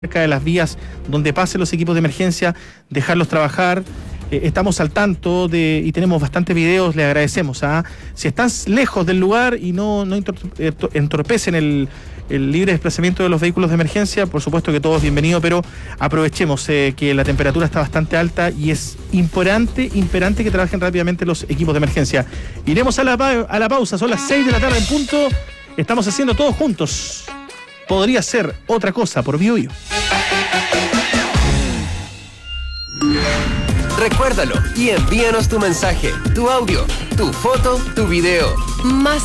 cerca de las vías donde pasen los equipos de emergencia, dejarlos trabajar. Estamos al tanto y tenemos bastantes videos, le agradecemos. Si estás lejos del lugar y no entorpecen el libre desplazamiento de los vehículos de emergencia, por supuesto que todo es bienvenido, pero aprovechemos que la temperatura está bastante alta y es imperante que trabajen rápidamente los equipos de emergencia. Iremos a la pausa, son las 6 de la tarde en punto, estamos haciendo todos juntos. Podría ser otra cosa por BioBio. Recuérdalo y envíanos tu mensaje, tu audio, tu foto, tu video. Más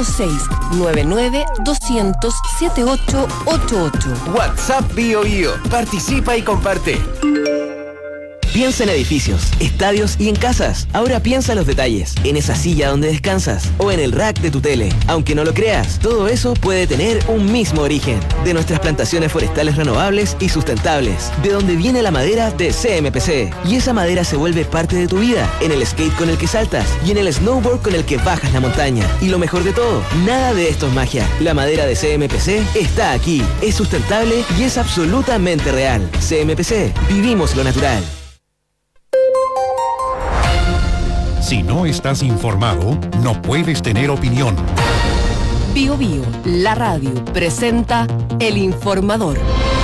56-99-200-7888. WhatsApp BioBio. Participa y comparte. Piensa en edificios, estadios y en casas. Ahora piensa en los detalles, en esa silla donde descansas o en el rack de tu tele. Aunque no lo creas, todo eso puede tener un mismo origen. De nuestras plantaciones forestales renovables y sustentables. De donde viene la madera de CMPC. Y esa madera se vuelve parte de tu vida. En el skate con el que saltas y en el snowboard con el que bajas la montaña. Y lo mejor de todo, nada de esto es magia. La madera de CMPC está aquí. Es sustentable y es absolutamente real. CMPC, vivimos lo natural. Si no estás informado, no puedes tener opinión. BioBio, la radio, presenta El Informador.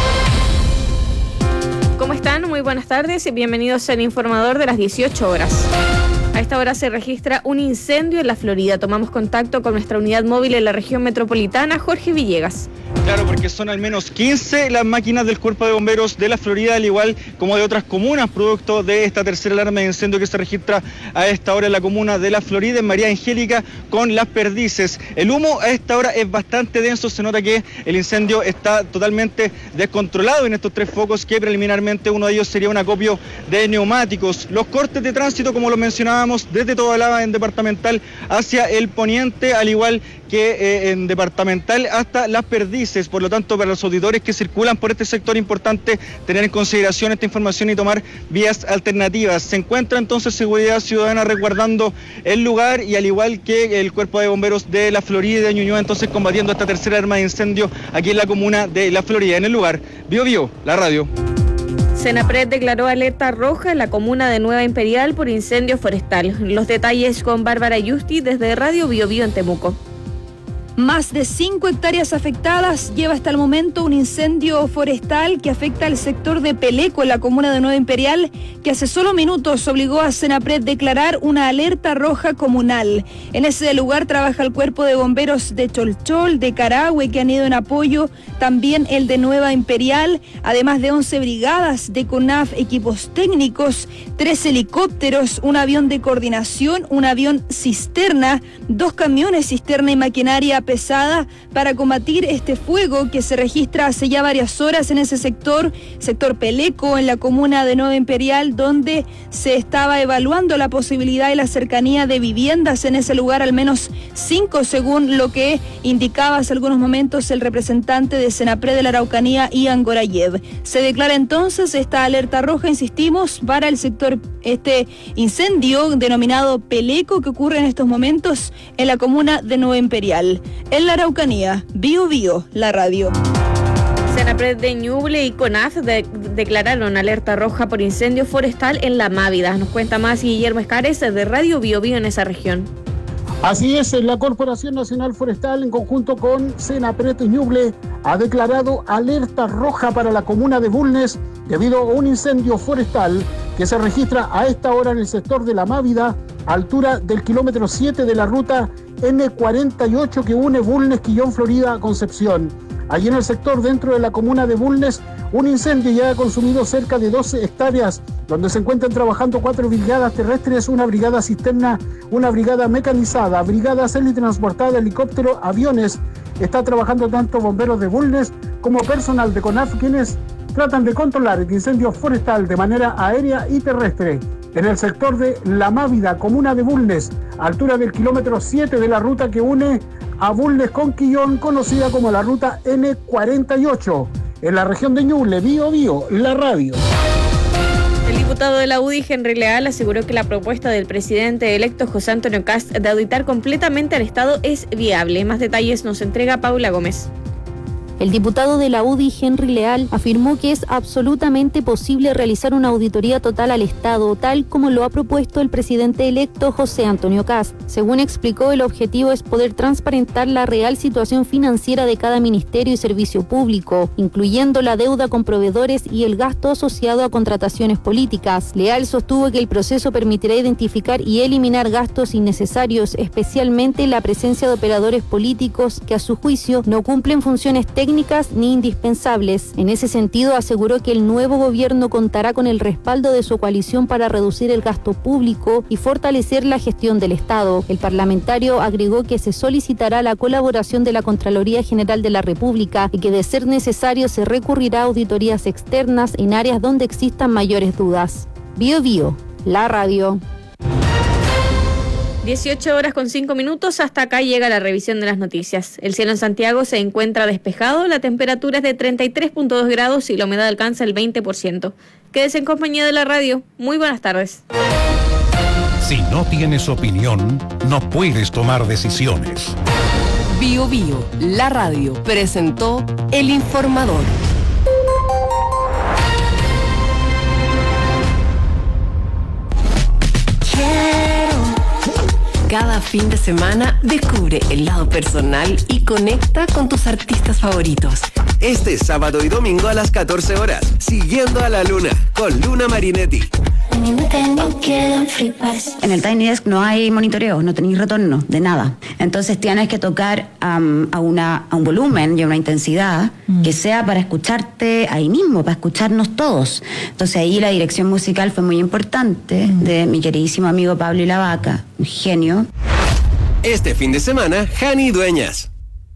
¿Cómo están? Muy buenas tardes y bienvenidos al Informador de las 18 horas. A esta hora se registra un incendio en la Florida. Tomamos contacto con nuestra unidad móvil en la región metropolitana, Jorge Villegas. Claro, porque son al menos 15 las máquinas del Cuerpo de Bomberos de la Florida, al igual como de otras comunas, producto de esta tercera alarma de incendio que se registra a esta hora en la comuna de la Florida, en María Angélica, con Las Perdices. El humo a esta hora es bastante denso, se nota que el incendio está totalmente descontrolado en estos tres focos, que preliminarmente uno de ellos sería un acopio de neumáticos. Los cortes de tránsito, como lo mencionábamos, desde Tobalaba en departamental hacia el poniente, al igual que en departamental hasta Las Perdices. Por lo tanto, para los auditores que circulan por este sector, importante tener en consideración esta información y tomar vías alternativas. Se encuentra entonces Seguridad Ciudadana resguardando el lugar, y al igual que el Cuerpo de Bomberos de la Florida y de Ñuñoa, entonces combatiendo esta tercera arma de incendio aquí en la comuna de la Florida. En el lugar, BioBio, la radio. Senapred declaró alerta roja en la comuna de Nueva Imperial por incendio forestal. Los detalles con Bárbara Yusti desde Radio BioBio en Temuco. Más de 5 hectáreas afectadas lleva hasta el momento un incendio forestal que afecta al sector de Peleco en la comuna de Nueva Imperial, que hace solo minutos obligó a Senapred declarar una alerta roja comunal. En ese lugar trabaja el Cuerpo de Bomberos de Cholchol, de Carahue, que han ido en apoyo, también el de Nueva Imperial, además de 11 brigadas de CONAF, equipos técnicos, 3 helicópteros, un avión de coordinación, un avión cisterna, 2 camiones cisterna y maquinaria pesada para combatir este fuego que se registra hace ya varias horas en ese sector Peleco, en la comuna de Nueva Imperial, donde se estaba evaluando la posibilidad y la cercanía de viviendas en ese lugar, al menos 5, según lo que indicaba hace algunos momentos el representante de Senapred de la Araucanía, Ian Gorayev. Se declara entonces esta alerta roja, insistimos, para el sector, este incendio denominado Peleco, que ocurre en estos momentos en la comuna de Nueva Imperial. En la Araucanía, BioBio, la radio. Senapred de Ñuble y CONAF declararon alerta roja por incendio forestal en La Mávida. Nos cuenta más Guillermo Escares de Radio BioBio en esa región. Así es, la Corporación Nacional Forestal, en conjunto con Senapred de Ñuble, ha declarado alerta roja para la comuna de Bulnes debido a un incendio forestal que se registra a esta hora en el sector de La Mávida, altura del kilómetro 7 de la ruta N48 que une Bulnes, Quillón, Florida a Concepción. Allí en el sector, dentro de la comuna de Bulnes, un incendio ya ha consumido cerca de 12 hectáreas, donde se encuentran trabajando 4 brigadas terrestres, una brigada cisterna, una brigada mecanizada, brigada helitransportada, helicóptero, aviones. Está trabajando tanto bomberos de Bulnes como personal de CONAF, quienes tratan de controlar el incendio forestal de manera aérea y terrestre. En el sector de La Mávida, comuna de Bulnes, altura del kilómetro 7 de la ruta que une a Bulnes con Quillón, conocida como la ruta N48. En la región de Ñuble, BioBio, la radio. El diputado de la UDI, Henry Leal, aseguró que la propuesta del presidente electo José Antonio Kast de auditar completamente al Estado es viable. Más detalles nos entrega Paula Gómez. El diputado de la UDI, Henry Leal, afirmó que es absolutamente posible realizar una auditoría total al Estado, tal como lo ha propuesto el presidente electo José Antonio Kast. Según explicó, el objetivo es poder transparentar la real situación financiera de cada ministerio y servicio público, incluyendo la deuda con proveedores y el gasto asociado a contrataciones políticas. Leal sostuvo que el proceso permitirá identificar y eliminar gastos innecesarios, especialmente la presencia de operadores políticos que a su juicio no cumplen funciones técnicas ni indispensables. En ese sentido, aseguró que el nuevo gobierno contará con el respaldo de su coalición para reducir el gasto público y fortalecer la gestión del Estado. El parlamentario agregó que se solicitará la colaboración de la Contraloría General de la República y que, de ser necesario, se recurrirá a auditorías externas en áreas donde existan mayores dudas. Bio Bio, la radio. 18:05. Hasta acá llega la revisión de las noticias. El cielo en Santiago se encuentra despejado, la temperatura es de 33.2 grados y la humedad alcanza el 20%. Quédese en compañía de la radio. Muy buenas tardes. Si no tienes opinión, no puedes tomar decisiones. Bio Bio, la radio, presentó El Informador. Cada fin de semana descubre el lado personal y conecta con tus artistas favoritos. Este sábado y domingo a las 14 horas, Siguiendo a la Luna, con Luna Marinetti. En el Tiny Desk no hay monitoreo, no tenéis retorno de nada. Entonces tienes que tocar a un volumen y a una intensidad que sea para escucharte ahí mismo, para escucharnos todos. Entonces ahí la dirección musical fue muy importante de mi queridísimo amigo Pablo Ilavaca, un genio. Este fin de semana, Jani Dueñas.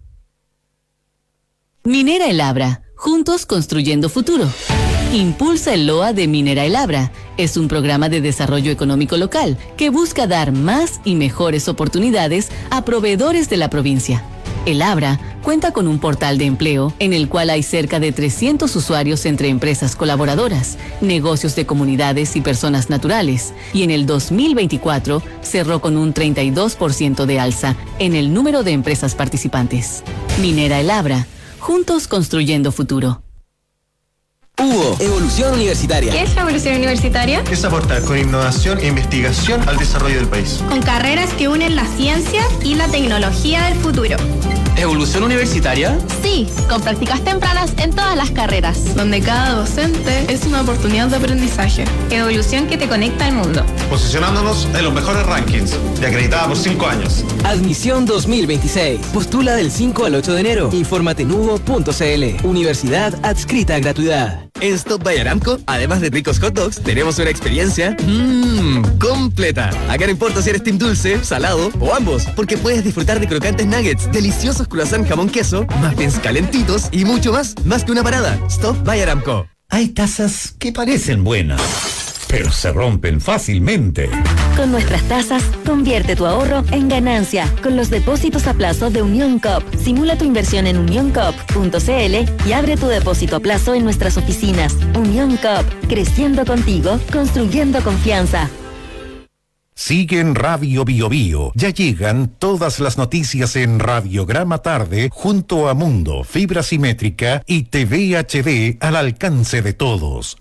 Minera El Abra, juntos construyendo futuro. Impulsa el LOA de Minera El Abra. Es un programa de desarrollo económico local que busca dar más y mejores oportunidades a proveedores de la provincia. El Abra cuenta con un portal de empleo en el cual hay cerca de 300 usuarios entre empresas colaboradoras, negocios de comunidades y personas naturales, y en el 2024 cerró con un 32% de alza en el número de empresas participantes. Minera El Abra, juntos construyendo futuro. Hugo, Evolución Universitaria. ¿Qué es la evolución universitaria? Es aportar con innovación e investigación al desarrollo del país. Con carreras que unen la ciencia y la tecnología del futuro. ¿Evolución universitaria? Sí, con prácticas tempranas en todas las carreras. Donde cada docente es una oportunidad de aprendizaje. Evolución que te conecta al mundo. Posicionándonos en los mejores rankings y acreditada por 5 años. Admisión 2026. Postula del 5 al 8 de enero. Infórmate en hugo.cl. Universidad adscrita a gratuidad. En Stop by Aramco, además de ricos hot dogs, tenemos una experiencia completa. Acá no importa si eres team dulce, salado o ambos, porque puedes disfrutar de crocantes nuggets, deliciosos croissant jamón queso, muffins calentitos y mucho más que una parada. Stop by Aramco. Hay tazas que parecen buenas, pero se rompen fácilmente. Con nuestras tasas, convierte tu ahorro en ganancia con los depósitos a plazo de Unión Coop. Simula tu inversión en unioncoop.cl y abre tu depósito a plazo en nuestras oficinas. Unión Coop, creciendo contigo, construyendo confianza. Sigue en Radio Bio Bio. Ya llegan todas las noticias en Radiograma Tarde junto a Mundo, Fibra Simétrica y TV HD al alcance de todos.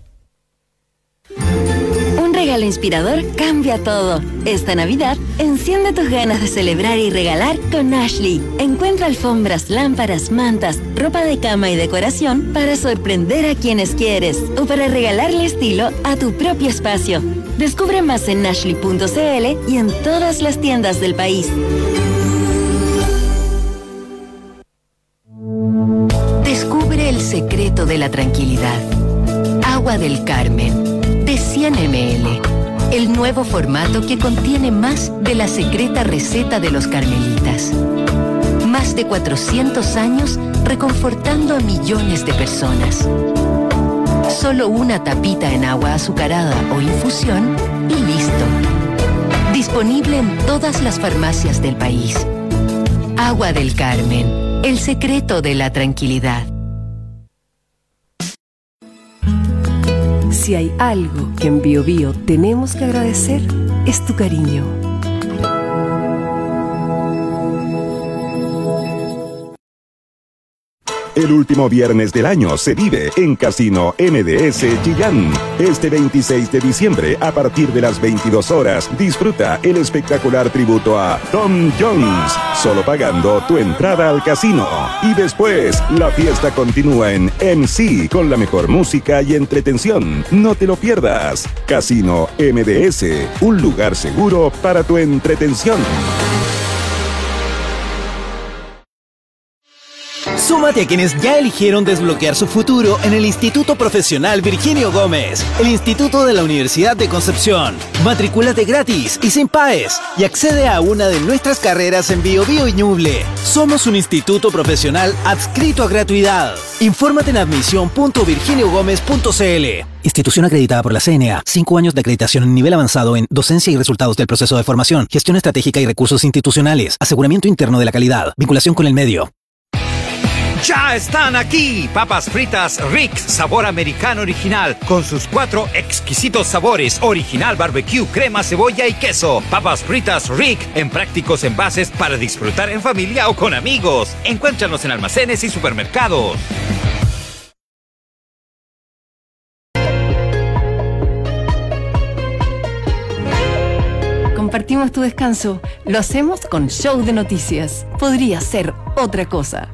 Un regalo inspirador cambia todo. Esta Navidad, enciende tus ganas de celebrar y regalar con Ashley. Encuentra alfombras, lámparas, mantas, ropa de cama y decoración para sorprender a quienes quieres o para regalarle estilo a tu propio espacio. Descubre más en ashley.cl y en todas las tiendas del país. Descubre el secreto de la tranquilidad. Agua del Carmen, de 100 ml. El nuevo formato que contiene más de la secreta receta de los carmelitas. Más de 400 años reconfortando a millones de personas. Solo una tapita en agua azucarada o infusión y listo. Disponible en todas las farmacias del país. Agua del Carmen, el secreto de la tranquilidad. Si hay algo que en Bio Bio tenemos que agradecer, es tu cariño. El último viernes del año se vive en Casino MDS Chillán. Este 26 de diciembre, a partir de las 22 horas, disfruta el espectacular tributo a Tom Jones, solo pagando tu entrada al casino. Y después, la fiesta continúa en MC con la mejor música y entretención. No te lo pierdas. Casino MDS, un lugar seguro para tu entretención. Súmate a quienes ya eligieron desbloquear su futuro en el Instituto Profesional Virginio Gómez, el Instituto de la Universidad de Concepción. Matricúlate gratis y sin PAES y accede a una de nuestras carreras en Biobío y Ñuble. Somos un instituto profesional adscrito a gratuidad. Infórmate en admisión.virginiogomez.cl. Institución acreditada por la CNA. 5 años de acreditación en nivel avanzado en docencia y resultados del proceso de formación, gestión estratégica y recursos institucionales, aseguramiento interno de la calidad, vinculación con el medio. ¡Ya están aquí! Papas fritas Rick, sabor americano original, con sus 4 exquisitos sabores: original, barbecue, crema, cebolla y queso. Papas fritas Rick, en prácticos envases para disfrutar en familia o con amigos. Encuéntranos en almacenes y supermercados. Compartimos tu descanso. Lo hacemos con Show de Noticias. Podría ser otra cosa.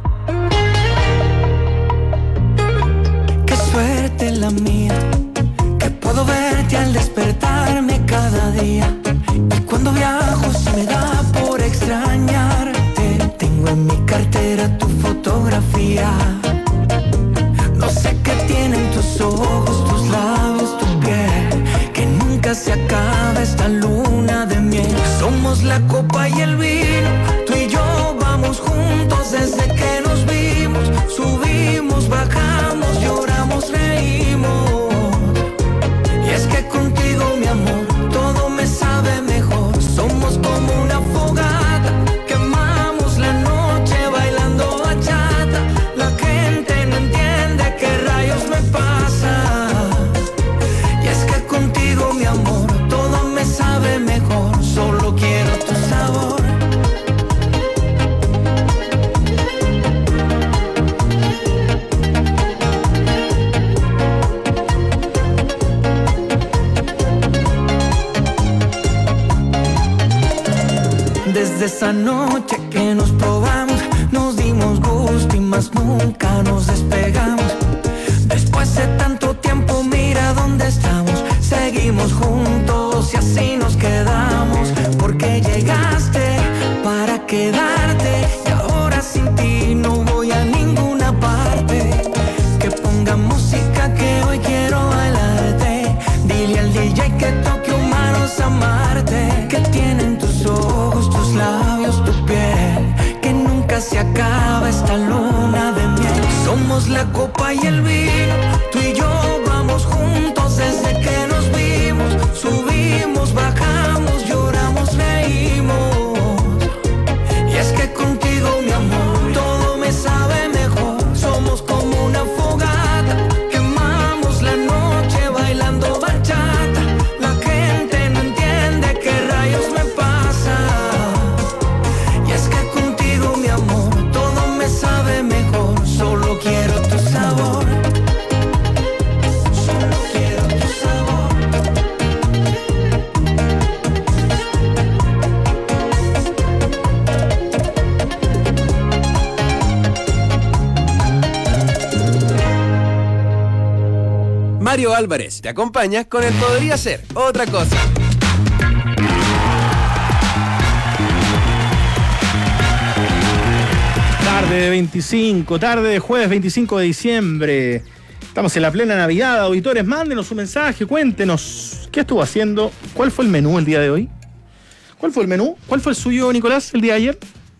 Suerte la mía, que puedo verte al despertarme cada día. Y cuando viajo se me da por extrañarte. Tengo en mi cartera tu fotografía. No sé qué tienen tus ojos, tus labios, tu piel, que nunca se acaba esta luna de miel. Somos la copa y el vino, tú y yo vamos juntos desde que nos vimos. Subimos, bajamos, lloramos, reímos. Y es que contigo, mi amor, todo me sabe mejor. Somos como una fogata, quemamos la noche bailando bachata. La gente no entiende qué rayos me pasa. Y es que contigo, mi amor, todo me sabe mejor. Solo quiero tu sabor. Desde esa noche que nos probamos, nos dimos gusto y más nunca nos despegamos. Después de tanto tiempo, mira dónde estamos. Seguimos juntos y así nos quedamos. Porque llegaste para quedarte y ahora sin ti no voy a ninguna parte. Que ponga música que hoy quiero bailarte. Dile al DJ que toque humanos amarte. Que tienen tus ojos, tus labios, tu piel, que nunca se acaba esta luna de miel. Somos la copa y el vino, tú y yo vamos juntos desde que nos vimos. Subimos, bajamos, lloramos, reímos. Y es que contigo, mi amor, todo me sabe mejor. Somos como una fogata, quemamos la noche bailando bachata. La gente no entiende qué rayos me pasa. Y es que contigo, mi amor, todo me sabe mejor. Solo quiero tu sabor. Solo quiero tu sabor. Mario Álvarez te acompaña con el Podría Ser Otra Cosa. Tarde de 25, tarde de jueves 25 de diciembre. Estamos en la plena Navidad. Auditores, mándenos un mensaje, cuéntenos qué estuvo haciendo, cuál fue el menú el día de hoy. ¿Cuál fue el menú? ¿Cuál fue el suyo, Nicolás, el día de ayer?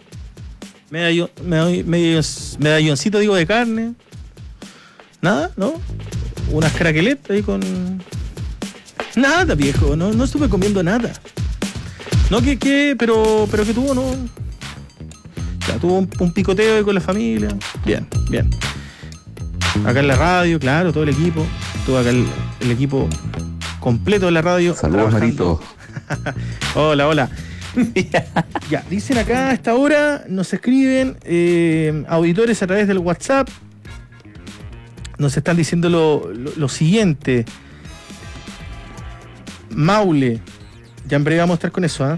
Medalloncito, digo, de carne. ¿Nada? ¿No? Unas craqueletas ahí con... Nada, viejo, no estuve comiendo nada. No, pero que tuvo, ¿no? Ya, tuvo un picoteo ahí con la familia. Bien. Acá en la radio, claro, todo el equipo. Tuvo acá el equipo completo de la radio. Saludos, Marito. Hola. Ya, dicen acá a esta hora, nos escriben auditores a través del WhatsApp. nos están diciendo lo siguiente. Maule, ya en breve vamos a estar con eso,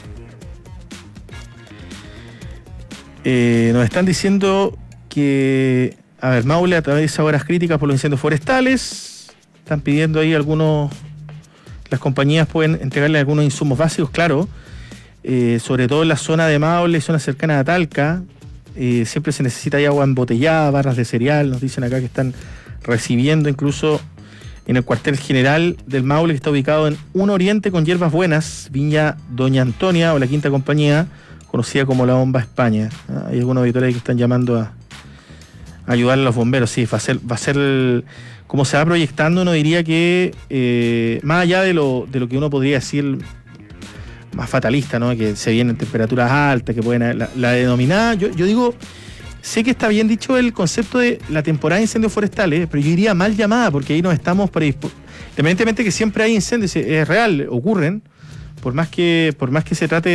nos están diciendo que, a ver, Maule atraviesa horas críticas por los incendios forestales. Están pidiendo ahí las compañías pueden entregarle algunos insumos básicos, claro, sobre todo en la zona de Maule, zona cercana a Talca. Siempre se necesita ahí agua embotellada, barras de cereal, nos dicen acá que están recibiendo incluso en el cuartel general del Maule, que está ubicado en un oriente con hierbas buenas, Viña Doña Antonia o la Quinta Compañía, conocida como la Bomba España. Hay algunos auditores que están llamando a ayudar a los bomberos. Sí, va a ser como se va proyectando, uno diría que más allá de lo que uno podría decir más fatalista, ¿no? Que se vienen temperaturas altas, que pueden la denominada, yo digo, sé que está bien dicho el concepto de la temporada de incendios forestales, pero yo diría mal llamada, porque ahí nos estamos independientemente que siempre hay incendios, es real, ocurren, por más que se trate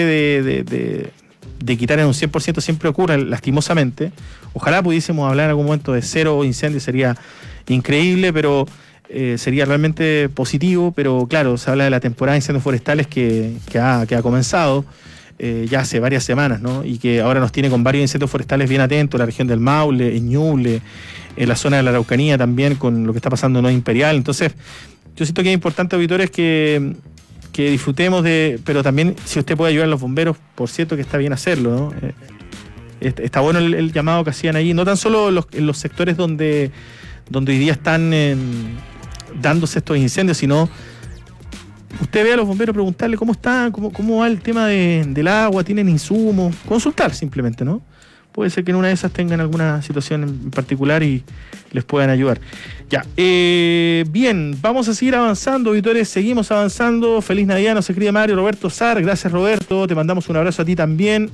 de quitar en un 100%, siempre ocurre lastimosamente. Ojalá pudiésemos hablar en algún momento de cero incendios, sería increíble, pero sería realmente positivo. Pero claro, se habla de la temporada de incendios forestales que ha comenzado ya hace varias semanas, ¿no? Y que ahora nos tiene con varios incendios forestales bien atentos, en la región del Maule, en Ñuble, en la zona de la Araucanía también, con lo que está pasando en Nueva Imperial. Entonces, yo siento que es importante, auditores, que disfrutemos pero también, si usted puede ayudar a los bomberos, por cierto que está bien hacerlo, ¿no? Está bueno el llamado que hacían ahí, no tan solo en los sectores donde hoy día están dándose estos incendios, sino usted ve a los bomberos, preguntarle cómo están, cómo va el tema del agua, tienen insumos, consultar simplemente, ¿no? Puede ser que en una de esas tengan alguna situación en particular y les puedan ayudar. Ya, bien, vamos a seguir avanzando, auditores, seguimos avanzando. Feliz Navidad, nos escribe Mario Roberto Sar. Gracias, Roberto, te mandamos un abrazo a ti también.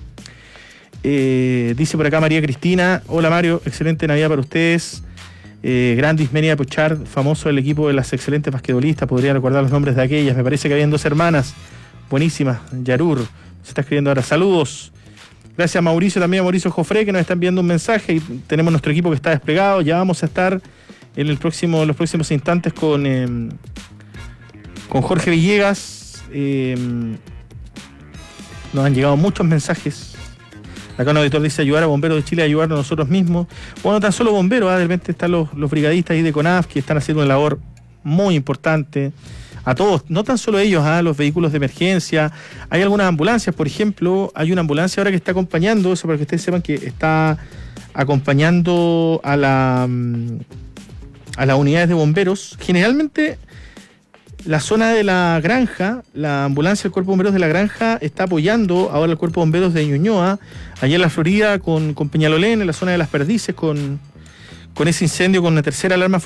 Dice por acá María Cristina: hola Mario, excelente Navidad para ustedes. Gran Dismenia Puchard, famoso del equipo de las excelentes basquetbolistas, podría recordar los nombres de aquellas, me parece que habían 2 hermanas, buenísimas. Yarur, se está escribiendo ahora, saludos. Gracias a Mauricio, también a Mauricio Jofré, que nos está enviando un mensaje, y tenemos nuestro equipo que está desplegado. Ya vamos a estar en los próximos instantes con Jorge Villegas. Nos han llegado muchos mensajes. Acá un auditor dice: ayudar a Bomberos de Chile, ayudarnos a nosotros mismos. Bueno, tan solo bomberos, de repente están los brigadistas ahí de CONAF, que están haciendo una labor muy importante. A todos, no tan solo ellos, los vehículos de emergencia. Hay algunas ambulancias, por ejemplo, hay una ambulancia ahora que está acompañando, eso para que ustedes sepan, que está acompañando a las unidades de bomberos. Generalmente la zona de la granja, la ambulancia del Cuerpo de Bomberos de la Granja está apoyando ahora al Cuerpo de Bomberos de Ñuñoa, allá en la Florida, con Peñalolén, en la zona de Las Perdices, con ese incendio, con la tercera alarma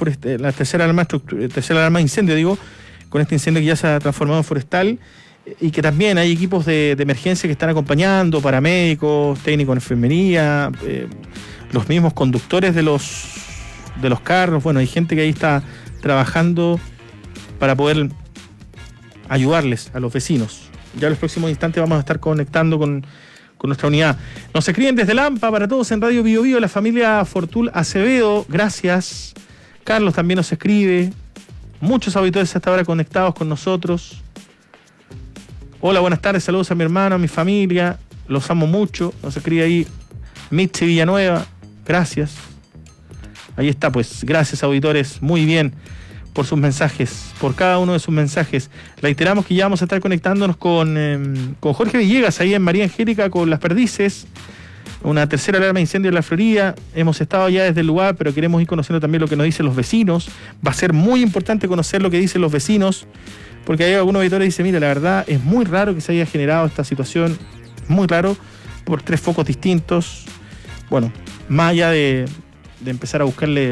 de incendio, con este incendio que ya se ha transformado en forestal, y que también hay equipos de emergencia que están acompañando, paramédicos, técnicos en enfermería, los mismos conductores de los carros. Bueno, hay gente que ahí está trabajando para poder ayudarles a los vecinos. Ya en los próximos instantes vamos a estar conectando con nuestra unidad. Nos escriben desde Lampa, para todos en Radio Bio Bio, la familia Fortul Acevedo, gracias. Carlos también nos escribe. Muchos auditores hasta ahora conectados con nosotros. Hola, buenas tardes, saludos a mi hermano, a mi familia, los amo mucho. Nos escribe ahí Mitzi Villanueva, gracias. Ahí está, pues, gracias, auditores, muy bien por sus mensajes, por cada uno de sus mensajes. Reiteramos que ya vamos a estar conectándonos con Jorge Villegas, ahí en María Angélica, con Las Perdices, una tercera alarma de incendio en la Florida. Hemos estado ya desde el lugar, pero queremos ir conociendo también lo que nos dicen los vecinos. Va a ser muy importante conocer lo que dicen los vecinos, porque hay algunos auditores que dicen: mira, la verdad es muy raro que se haya generado esta situación, muy raro, por 3 focos distintos. Bueno, más allá de empezar a buscarle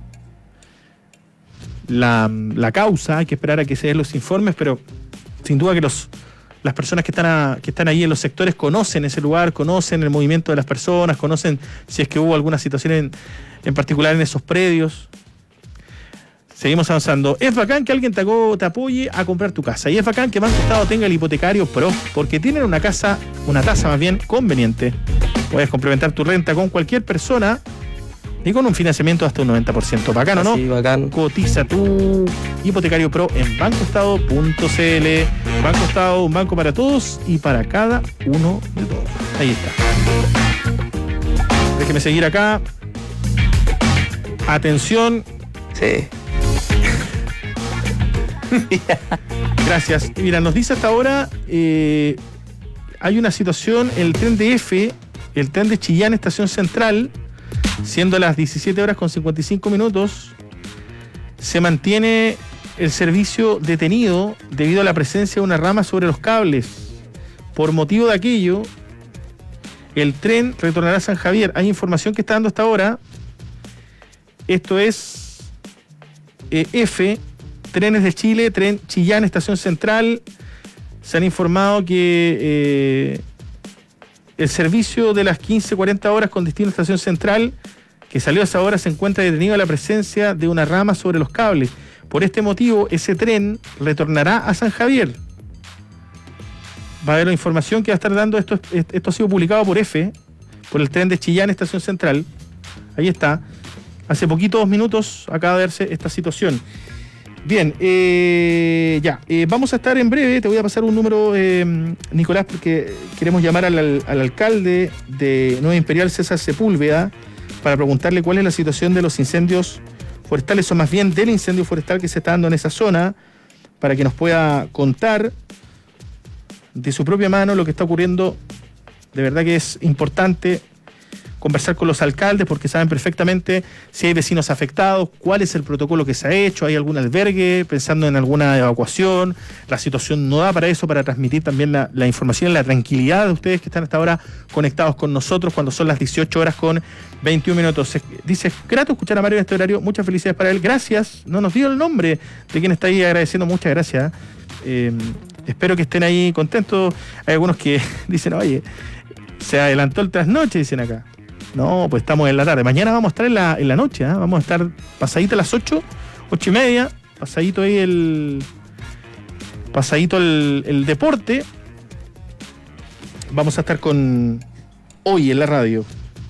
la causa, hay que esperar a que se den los informes, pero sin duda que las personas que están ahí en los sectores conocen ese lugar, conocen el movimiento de las personas, conocen si es que hubo alguna situación en particular en esos predios. Seguimos avanzando. Es bacán que alguien te apoye a comprar tu casa, y es bacán que Banco Estado tenga el hipotecario PRO, porque tienen una tasa más bien conveniente. Puedes complementar tu renta con cualquier persona Y con un financiamiento hasta un 90%. Bacano, ¿no? Sí, bacán. Cotiza tu hipotecario pro en bancoestado.cl. Banco Estado, un banco para todos y para cada uno de todos. Ahí está. Déjeme seguir acá. Atención. Sí. Gracias. Mira, nos dice hasta ahora, hay una situación, el tren de F, el tren de Chillán, Estación Central, siendo las 17 horas con 55 minutos, se mantiene el servicio detenido debido a la presencia de una rama sobre los cables. Por motivo de aquello, el tren retornará a San Javier. Hay información que está dando hasta ahora. Esto es F, Trenes de Chile, tren Chillán, Estación Central. Se han informado que el servicio de las 15:40 horas con destino a Estación Central, que salió a esa hora, se encuentra detenido a la presencia de una rama sobre los cables. Por este motivo, ese tren retornará a San Javier. Va a haber la información que va a estar dando esto ha sido publicado por F, por el tren de Chillán, Estación Central. Ahí está. Hace poquitos minutos acaba de verse esta situación. Bien, vamos a estar en breve. Te voy a pasar un número, Nicolás, porque queremos llamar al alcalde de Nueva Imperial, César Sepúlveda, para preguntarle cuál es la situación de los incendios forestales, o más bien del incendio forestal que se está dando en esa zona, para que nos pueda contar de su propia mano lo que está ocurriendo. De verdad que es importante conversar con los alcaldes porque saben perfectamente si hay vecinos afectados, cuál es el protocolo que se ha hecho, hay algún albergue, pensando en alguna evacuación. La situación no da para eso, para transmitir también la información, la tranquilidad de ustedes que están hasta ahora conectados con nosotros cuando son las 18 horas con 21 minutos. Dice, grato escuchar a Mario en este horario, muchas felicidades para él, gracias. No nos dio el nombre de quien está ahí agradeciendo, muchas gracias. Espero que estén ahí contentos. Hay algunos que dicen, oye, se adelantó el trasnoche, dicen acá. No, pues estamos en la tarde. Mañana vamos a estar en la noche, ¿eh? Vamos a estar pasadito a las 8:30, pasadito ahí el deporte. Vamos a estar con hoy en la radio.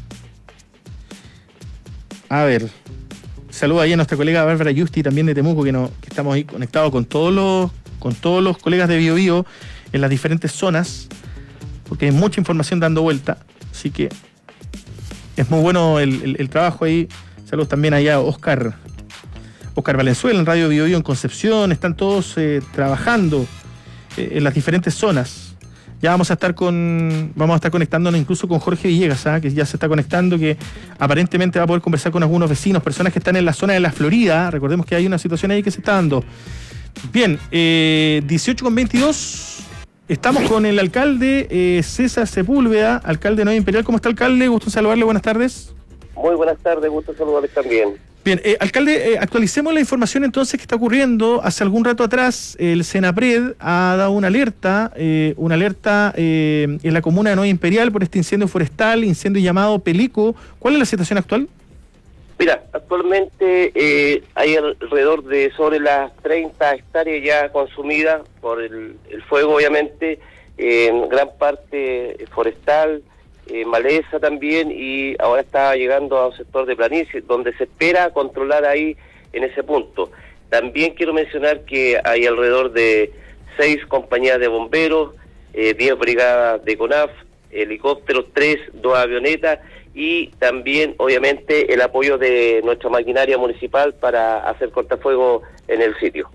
A ver, saluda ahí a nuestra colega Bárbara Yusti, también de Temuco, que estamos ahí conectados con todos los colegas de Bio Bio en las diferentes zonas, porque hay mucha información dando vuelta, así que es muy bueno el trabajo ahí. Saludos también allá a Oscar Valenzuela en Radio Bio Bio en Concepción. Están todos trabajando en las diferentes zonas. Ya vamos a estar conectándonos incluso con Jorge Villegas, que ya se está conectando, que aparentemente va a poder conversar con algunos vecinos, personas que están en la zona de la Florida. Recordemos que hay una situación ahí que se está dando. Bien, 18:22. Estamos con el alcalde César Sepúlveda, alcalde de Nueva Imperial. ¿Cómo está, alcalde? Gusto en saludarle, buenas tardes. Muy buenas tardes, gusto en saludarles también. Bien, alcalde, actualicemos la información entonces que está ocurriendo. Hace algún rato atrás el Senapred ha dado una alerta en la comuna de Nueva Imperial por este incendio forestal, incendio llamado Peleco. ¿Cuál es la situación actual? Mira, actualmente hay alrededor de sobre las 30 hectáreas ya consumidas por el fuego, obviamente, en gran parte forestal, maleza también, y ahora está llegando a un sector de planicie, donde se espera controlar ahí en ese punto. También quiero mencionar que hay alrededor de 6 compañías de bomberos, 10 brigadas de CONAF, helicópteros, 2 avionetas, y también, obviamente, el apoyo de nuestra maquinaria municipal para hacer cortafuego en el sitio.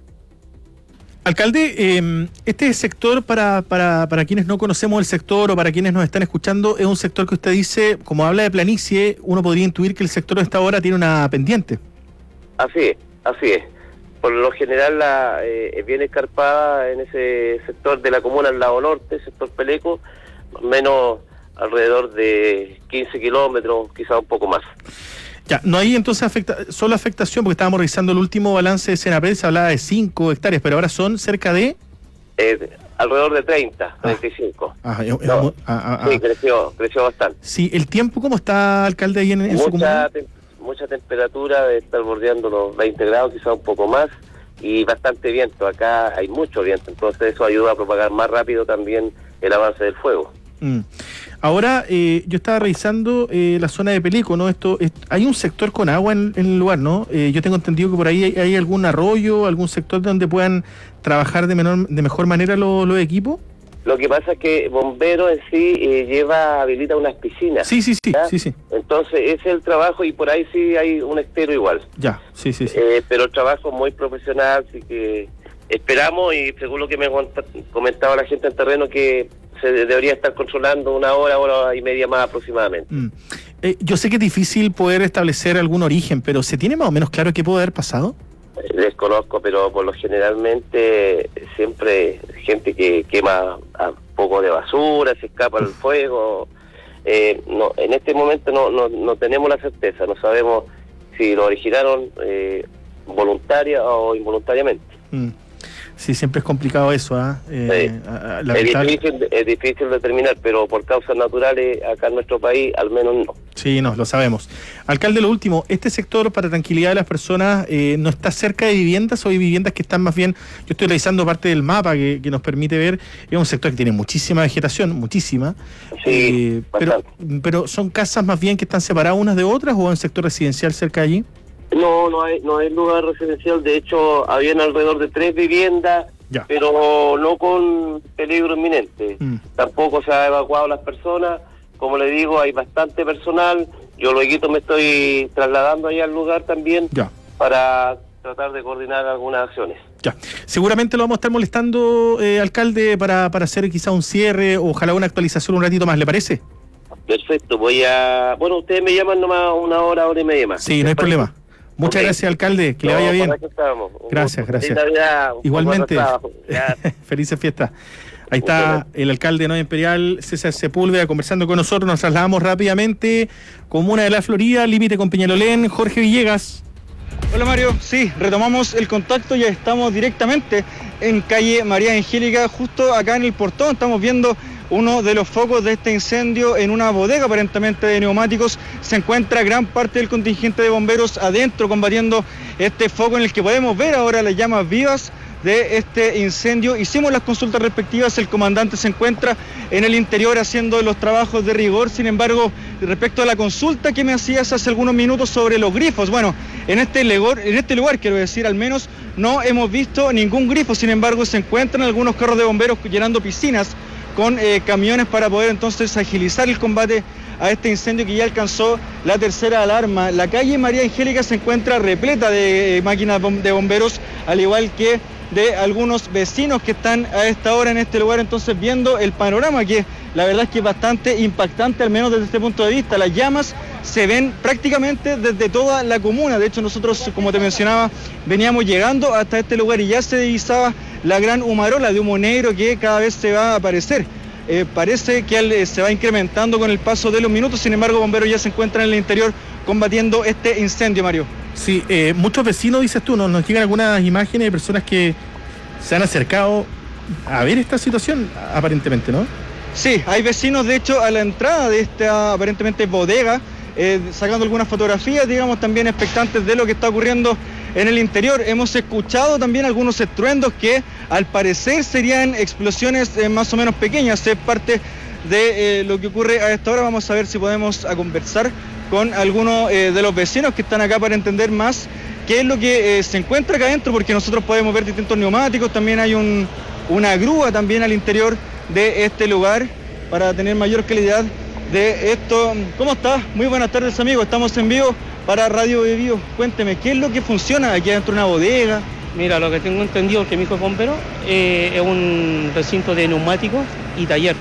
Alcalde, este sector, para quienes no conocemos el sector o para quienes nos están escuchando, es un sector que usted dice, como habla de planicie, uno podría intuir que el sector de esta hora tiene una pendiente. Así es. Por lo general es bien escarpada en ese sector de la comuna, al lado norte, sector Peleco, menos alrededor de 15 kilómetros, quizá un poco más. Ya, no hay entonces solo afectación, porque estábamos revisando el último balance de Senapred, se hablaba de 5 hectáreas, pero ahora son cerca de... alrededor de 35. Sí, creció bastante. Sí, ¿el tiempo cómo está, alcalde, ahí en su comuna? Mucha temperatura, de estar bordeando los 20 grados, quizá un poco más, y bastante viento. Acá hay mucho viento, entonces eso ayuda a propagar más rápido también el avance del fuego. Ahora, yo estaba revisando la zona de Peleco, ¿no? Hay un sector con agua en el lugar, ¿no? Yo tengo entendido que por ahí hay algún arroyo, algún sector donde puedan trabajar de mejor manera los equipos. Lo que pasa es que Bomberos en sí habilita unas piscinas. Sí. Entonces ese es el trabajo y por ahí sí hay un estero igual. Ya, sí. Pero el trabajo es muy profesional, así que esperamos y según lo que me comentaba la gente en terreno que se debería estar controlando una hora y media más aproximadamente. Yo sé que es difícil poder establecer algún origen, pero ¿se tiene más o menos claro qué puede haber pasado? Desconozco, pero por lo generalmente siempre gente que quema a poco de basura, se escapa el fuego. No, en este momento no tenemos la certeza, no sabemos si lo originaron voluntaria o involuntariamente. Sí, siempre es complicado eso, es difícil determinar, pero por causas naturales acá en nuestro país al menos no. Sí, no, lo sabemos. Alcalde, lo último, este sector para tranquilidad de las personas no está cerca de viviendas o hay viviendas que están más bien, yo estoy revisando parte del mapa que nos permite ver, es un sector que tiene muchísima vegetación, muchísima, pero son casas más bien que están separadas unas de otras o en sector residencial cerca de allí. No hay lugar residencial, de hecho habían alrededor de 3 viviendas, pero no con peligro inminente. Tampoco se ha evacuado las personas, como le digo, hay bastante personal, yo luego me estoy trasladando ahí al lugar también para tratar de coordinar algunas acciones. Ya, seguramente lo vamos a estar molestando, alcalde, para hacer quizá un cierre, ojalá una actualización un ratito más, ¿le parece? Perfecto, ustedes me llaman nomás una hora y media más. Sí, no hay problema. Muchas gracias, alcalde, que le vaya bien. Gracias. Igualmente, felices fiestas. Ahí está el alcalde de Nueva Imperial, César Sepúlveda, conversando con nosotros. Nos trasladamos rápidamente, comuna de La Florida, límite con Peñalolén. Jorge Villegas. Hola Mario, sí, retomamos el contacto, ya estamos directamente en calle María Angélica, justo acá en el portón. Estamos viendo uno de los focos de este incendio en una bodega aparentemente de neumáticos. Se encuentra gran parte del contingente de bomberos adentro combatiendo este foco en el que podemos ver ahora las llamas vivas de este incendio. Hicimos las consultas respectivas, el comandante se encuentra en el interior haciendo los trabajos de rigor. Sin embargo, respecto a la consulta que me hacías hace algunos minutos sobre los grifos, bueno, en este lugar quiero decir, al menos no hemos visto ningún grifo. Sin embargo, se encuentran algunos carros de bomberos llenando piscinas con camiones para poder entonces agilizar el combate a este incendio que ya alcanzó la tercera alarma. La calle María Angélica se encuentra repleta de máquinas de bomberos, al igual que de algunos vecinos que están a esta hora en este lugar, entonces viendo el panorama que la verdad es que es bastante impactante, al menos desde este punto de vista. Las llamas se ven prácticamente desde toda la comuna. De hecho, nosotros, como te mencionaba, veníamos llegando hasta este lugar y ya se divisaba la gran humarola de humo negro que cada vez se va a aparecer. Parece que se va incrementando con el paso de los minutos. Sin embargo, bomberos ya se encuentran en el interior combatiendo este incendio, Mario. Sí, muchos vecinos, dices tú, nos llegan algunas imágenes de personas que se han acercado a ver esta situación, aparentemente, ¿no? Sí, hay vecinos, de hecho, a la entrada de esta aparentemente bodega, sacando algunas fotografías, digamos, también expectantes de lo que está ocurriendo en el interior. Hemos escuchado también algunos estruendos que al parecer serían explosiones más o menos pequeñas. Es parte de lo que ocurre a esta hora. Vamos a ver si podemos conversar con algunos de los vecinos que están acá para entender más qué es lo que se encuentra acá adentro, porque nosotros podemos ver distintos neumáticos. También hay una grúa también al interior de este lugar para tener mayor calidad de esto. ¿Cómo estás? Muy buenas tardes, amigo. Estamos en vivo para Radio Vivo. Cuénteme, ¿qué es lo que funciona aquí adentro de una bodega? Mira, lo que tengo entendido que mi hijo es bombero, es un recinto de neumáticos y taller.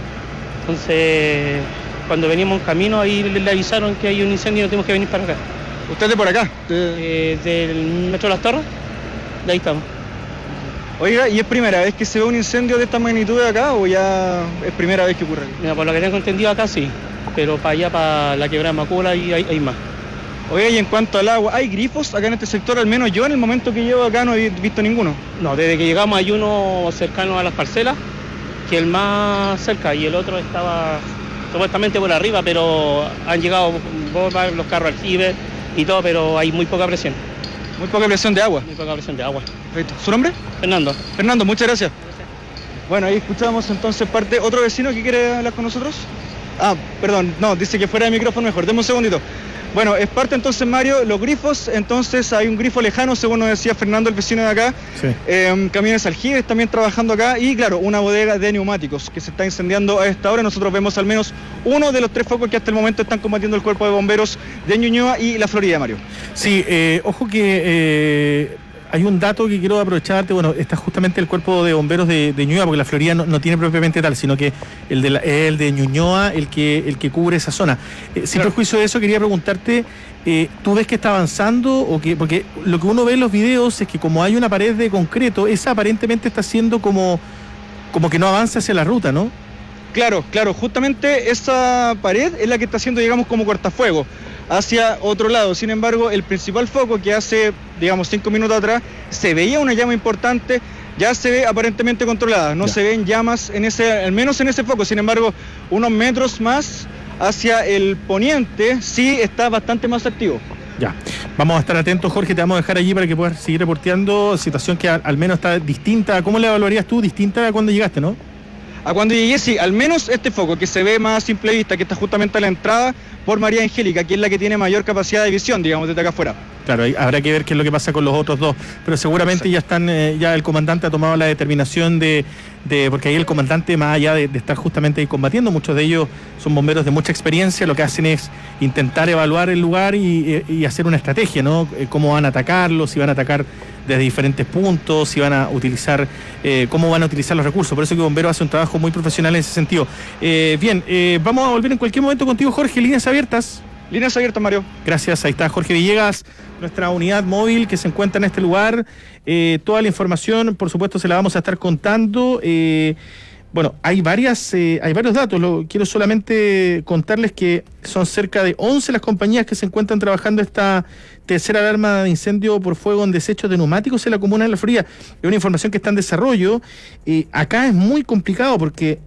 Entonces, cuando veníamos en camino, ahí le avisaron que hay un incendio y no tenemos que venir para acá. ¿Usted es de por acá? Del Metro Las Torres, de ahí estamos. Oiga, ¿y es primera vez que se ve un incendio de esta magnitud acá o ya es primera vez que ocurre? Mira, por lo que tengo entendido acá sí, pero para allá, para la quebrada Macula, hay más. Oiga, y en cuanto al agua, ¿hay grifos acá en este sector? Al menos yo en el momento que llevo acá no he visto ninguno. No, desde que llegamos hay uno cercano a las parcelas, que es el más cerca, y el otro estaba supuestamente por arriba, pero han llegado los carros aljibe y todo, pero hay muy poca presión. Muy poca presión de agua. Muy poca presión de agua. Perfecto. ¿Su nombre? Fernando. Fernando, muchas gracias. Bueno, ahí escuchamos entonces otro vecino que quiere hablar con nosotros. Perdón, no, dice que fuera de micrófono mejor, deme un segundito. Bueno, es parte entonces, Mario, los grifos, entonces hay un grifo lejano, según nos decía Fernando, el vecino de acá, sí. Camiones Aljibes también trabajando acá, y claro, una bodega de neumáticos que se está incendiando a esta hora. Nosotros vemos al menos uno de los 3 focos que hasta el momento están combatiendo el cuerpo de bomberos de Ñuñoa y la Florida, Mario. Sí, ojo que hay un dato que quiero aprovecharte. Bueno, está justamente el cuerpo de bomberos de Ñuñoa, porque la Florida no tiene propiamente tal, sino que el de Ñuñoa el que cubre esa zona. Sin perjuicio de eso, quería preguntarte, ¿tú ves que está avanzando o que? Porque lo que uno ve en los videos es que como hay una pared de concreto, esa aparentemente está siendo como que no avanza hacia la ruta, ¿no? Claro, justamente esa pared es la que está haciendo, digamos, como cortafuego hacia otro lado. Sin embargo, el principal foco, que hace, digamos, 5 minutos atrás se veía una llama importante, ya se ve aparentemente controlada. No se ven llamas al menos en ese foco. Sin embargo, unos metros más hacia el poniente sí está bastante más activo. Ya, vamos a estar atentos, Jorge, te vamos a dejar allí para que puedas seguir reporteando. Situación que al menos está distinta. ¿Cómo la evaluarías tú? Distinta a cuando llegaste, ¿no? A cuando llegué, sí, al menos este foco que se ve más a simple vista, que está justamente a la entrada por María Angélica, que es la que tiene mayor capacidad de visión, digamos, desde acá afuera. Claro, habrá que ver qué es lo que pasa con los otros dos, pero seguramente ya están, ya el comandante ha tomado la determinación de porque ahí el comandante, más allá de estar justamente ahí combatiendo, muchos de ellos son bomberos de mucha experiencia, lo que hacen es intentar evaluar el lugar y hacer una estrategia, ¿no? Cómo van a atacarlo, si van a atacar desde diferentes puntos, si van a utilizar, cómo van a utilizar los recursos. Por eso que Bomberos hace un trabajo muy profesional en ese sentido. Bien, vamos a volver en cualquier momento contigo, Jorge. Líneas abiertas. Líneas abiertas, Mario. Gracias, ahí está Jorge Villegas, nuestra unidad móvil que se encuentra en este lugar. Toda la información, por supuesto, se la vamos a estar contando. Bueno, hay varios datos. Quiero solamente contarles que son cerca de 11 las compañías que se encuentran trabajando esta tercera alarma de incendio por fuego en desechos de neumáticos en la comuna de La Florida. Es una información que está en desarrollo. Acá es muy complicado porque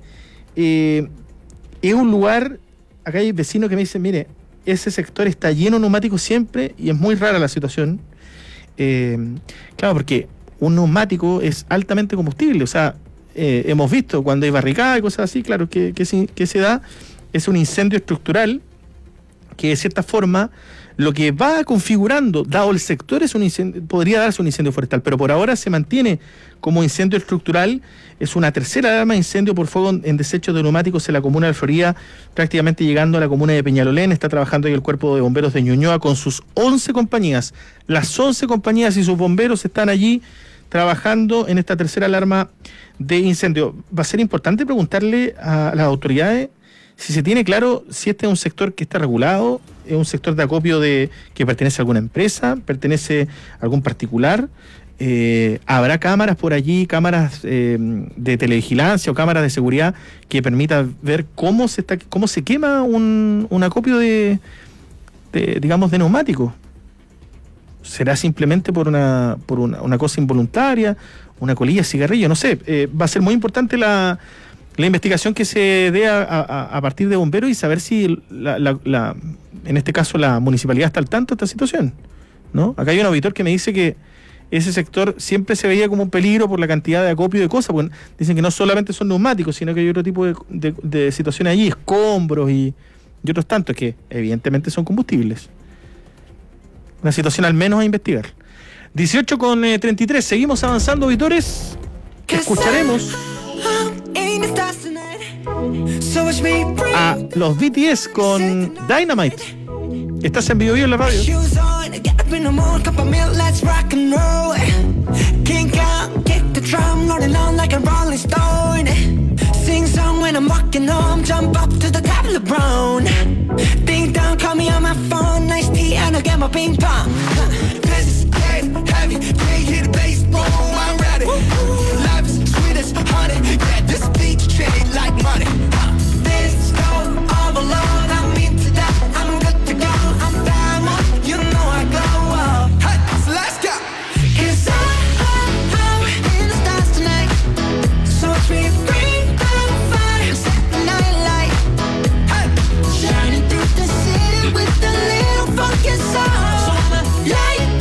es un lugar, acá hay vecinos que me dicen, mire, ese sector está lleno de neumáticos siempre y es muy rara la situación. Claro, porque un neumático es altamente combustible, o sea, hemos visto cuando hay barricada y cosas así, claro, que se da, es un incendio estructural que de cierta forma lo que va configurando, dado el sector, es un incendio, podría darse un incendio forestal, pero por ahora se mantiene como incendio estructural. Es una tercera alarma de incendio por fuego en desechos de neumáticos en la comuna de Florida, prácticamente llegando a la comuna de Peñalolén. Está trabajando ahí el cuerpo de bomberos de Ñuñoa con sus 11 compañías. Las 11 compañías y sus bomberos están allí trabajando en esta tercera alarma de incendio. Va a ser importante preguntarle a las autoridades si se tiene claro si este es un sector que está regulado, es un sector de acopio que pertenece a alguna empresa, pertenece a algún particular. ¿Habrá cámaras por allí, cámaras de televigilancia o cámaras de seguridad que permitan ver cómo se quema un acopio de neumáticos? ¿Será simplemente por una cosa involuntaria, una colilla de cigarrillo? No sé, va a ser muy importante la investigación que se dé a partir de bomberos y saber si en este caso la municipalidad está al tanto de esta situación, ¿no? Acá hay un auditor que me dice que ese sector siempre se veía como un peligro por la cantidad de acopio de cosas, porque dicen que no solamente son neumáticos, sino que hay otro tipo de situaciones allí, escombros y otros tantos que evidentemente son combustibles. Una situación al menos a investigar. 18:33, seguimos avanzando, auditores. Escucharemos a los BTS con Dynamite. Estás en Vivo Vivo en la radio. Sing song when I'm walking home, jump up to the top of LeBron. Ding dong, call me on my phone, nice tea and I'll get my ping pong. This is game heavy, can't hit the baseball, I'm ready. Life is sweet as honey, yeah, this beach treated like money. This go all alone, I'm into that, I'm good to go, I'm diamond, you know I glow up. Hey, so let's go. 'Cause I'm in the stars tonight, so watch me bring the fire, set the night light. Hey, shining through the city with a little funk inside. So I'ma light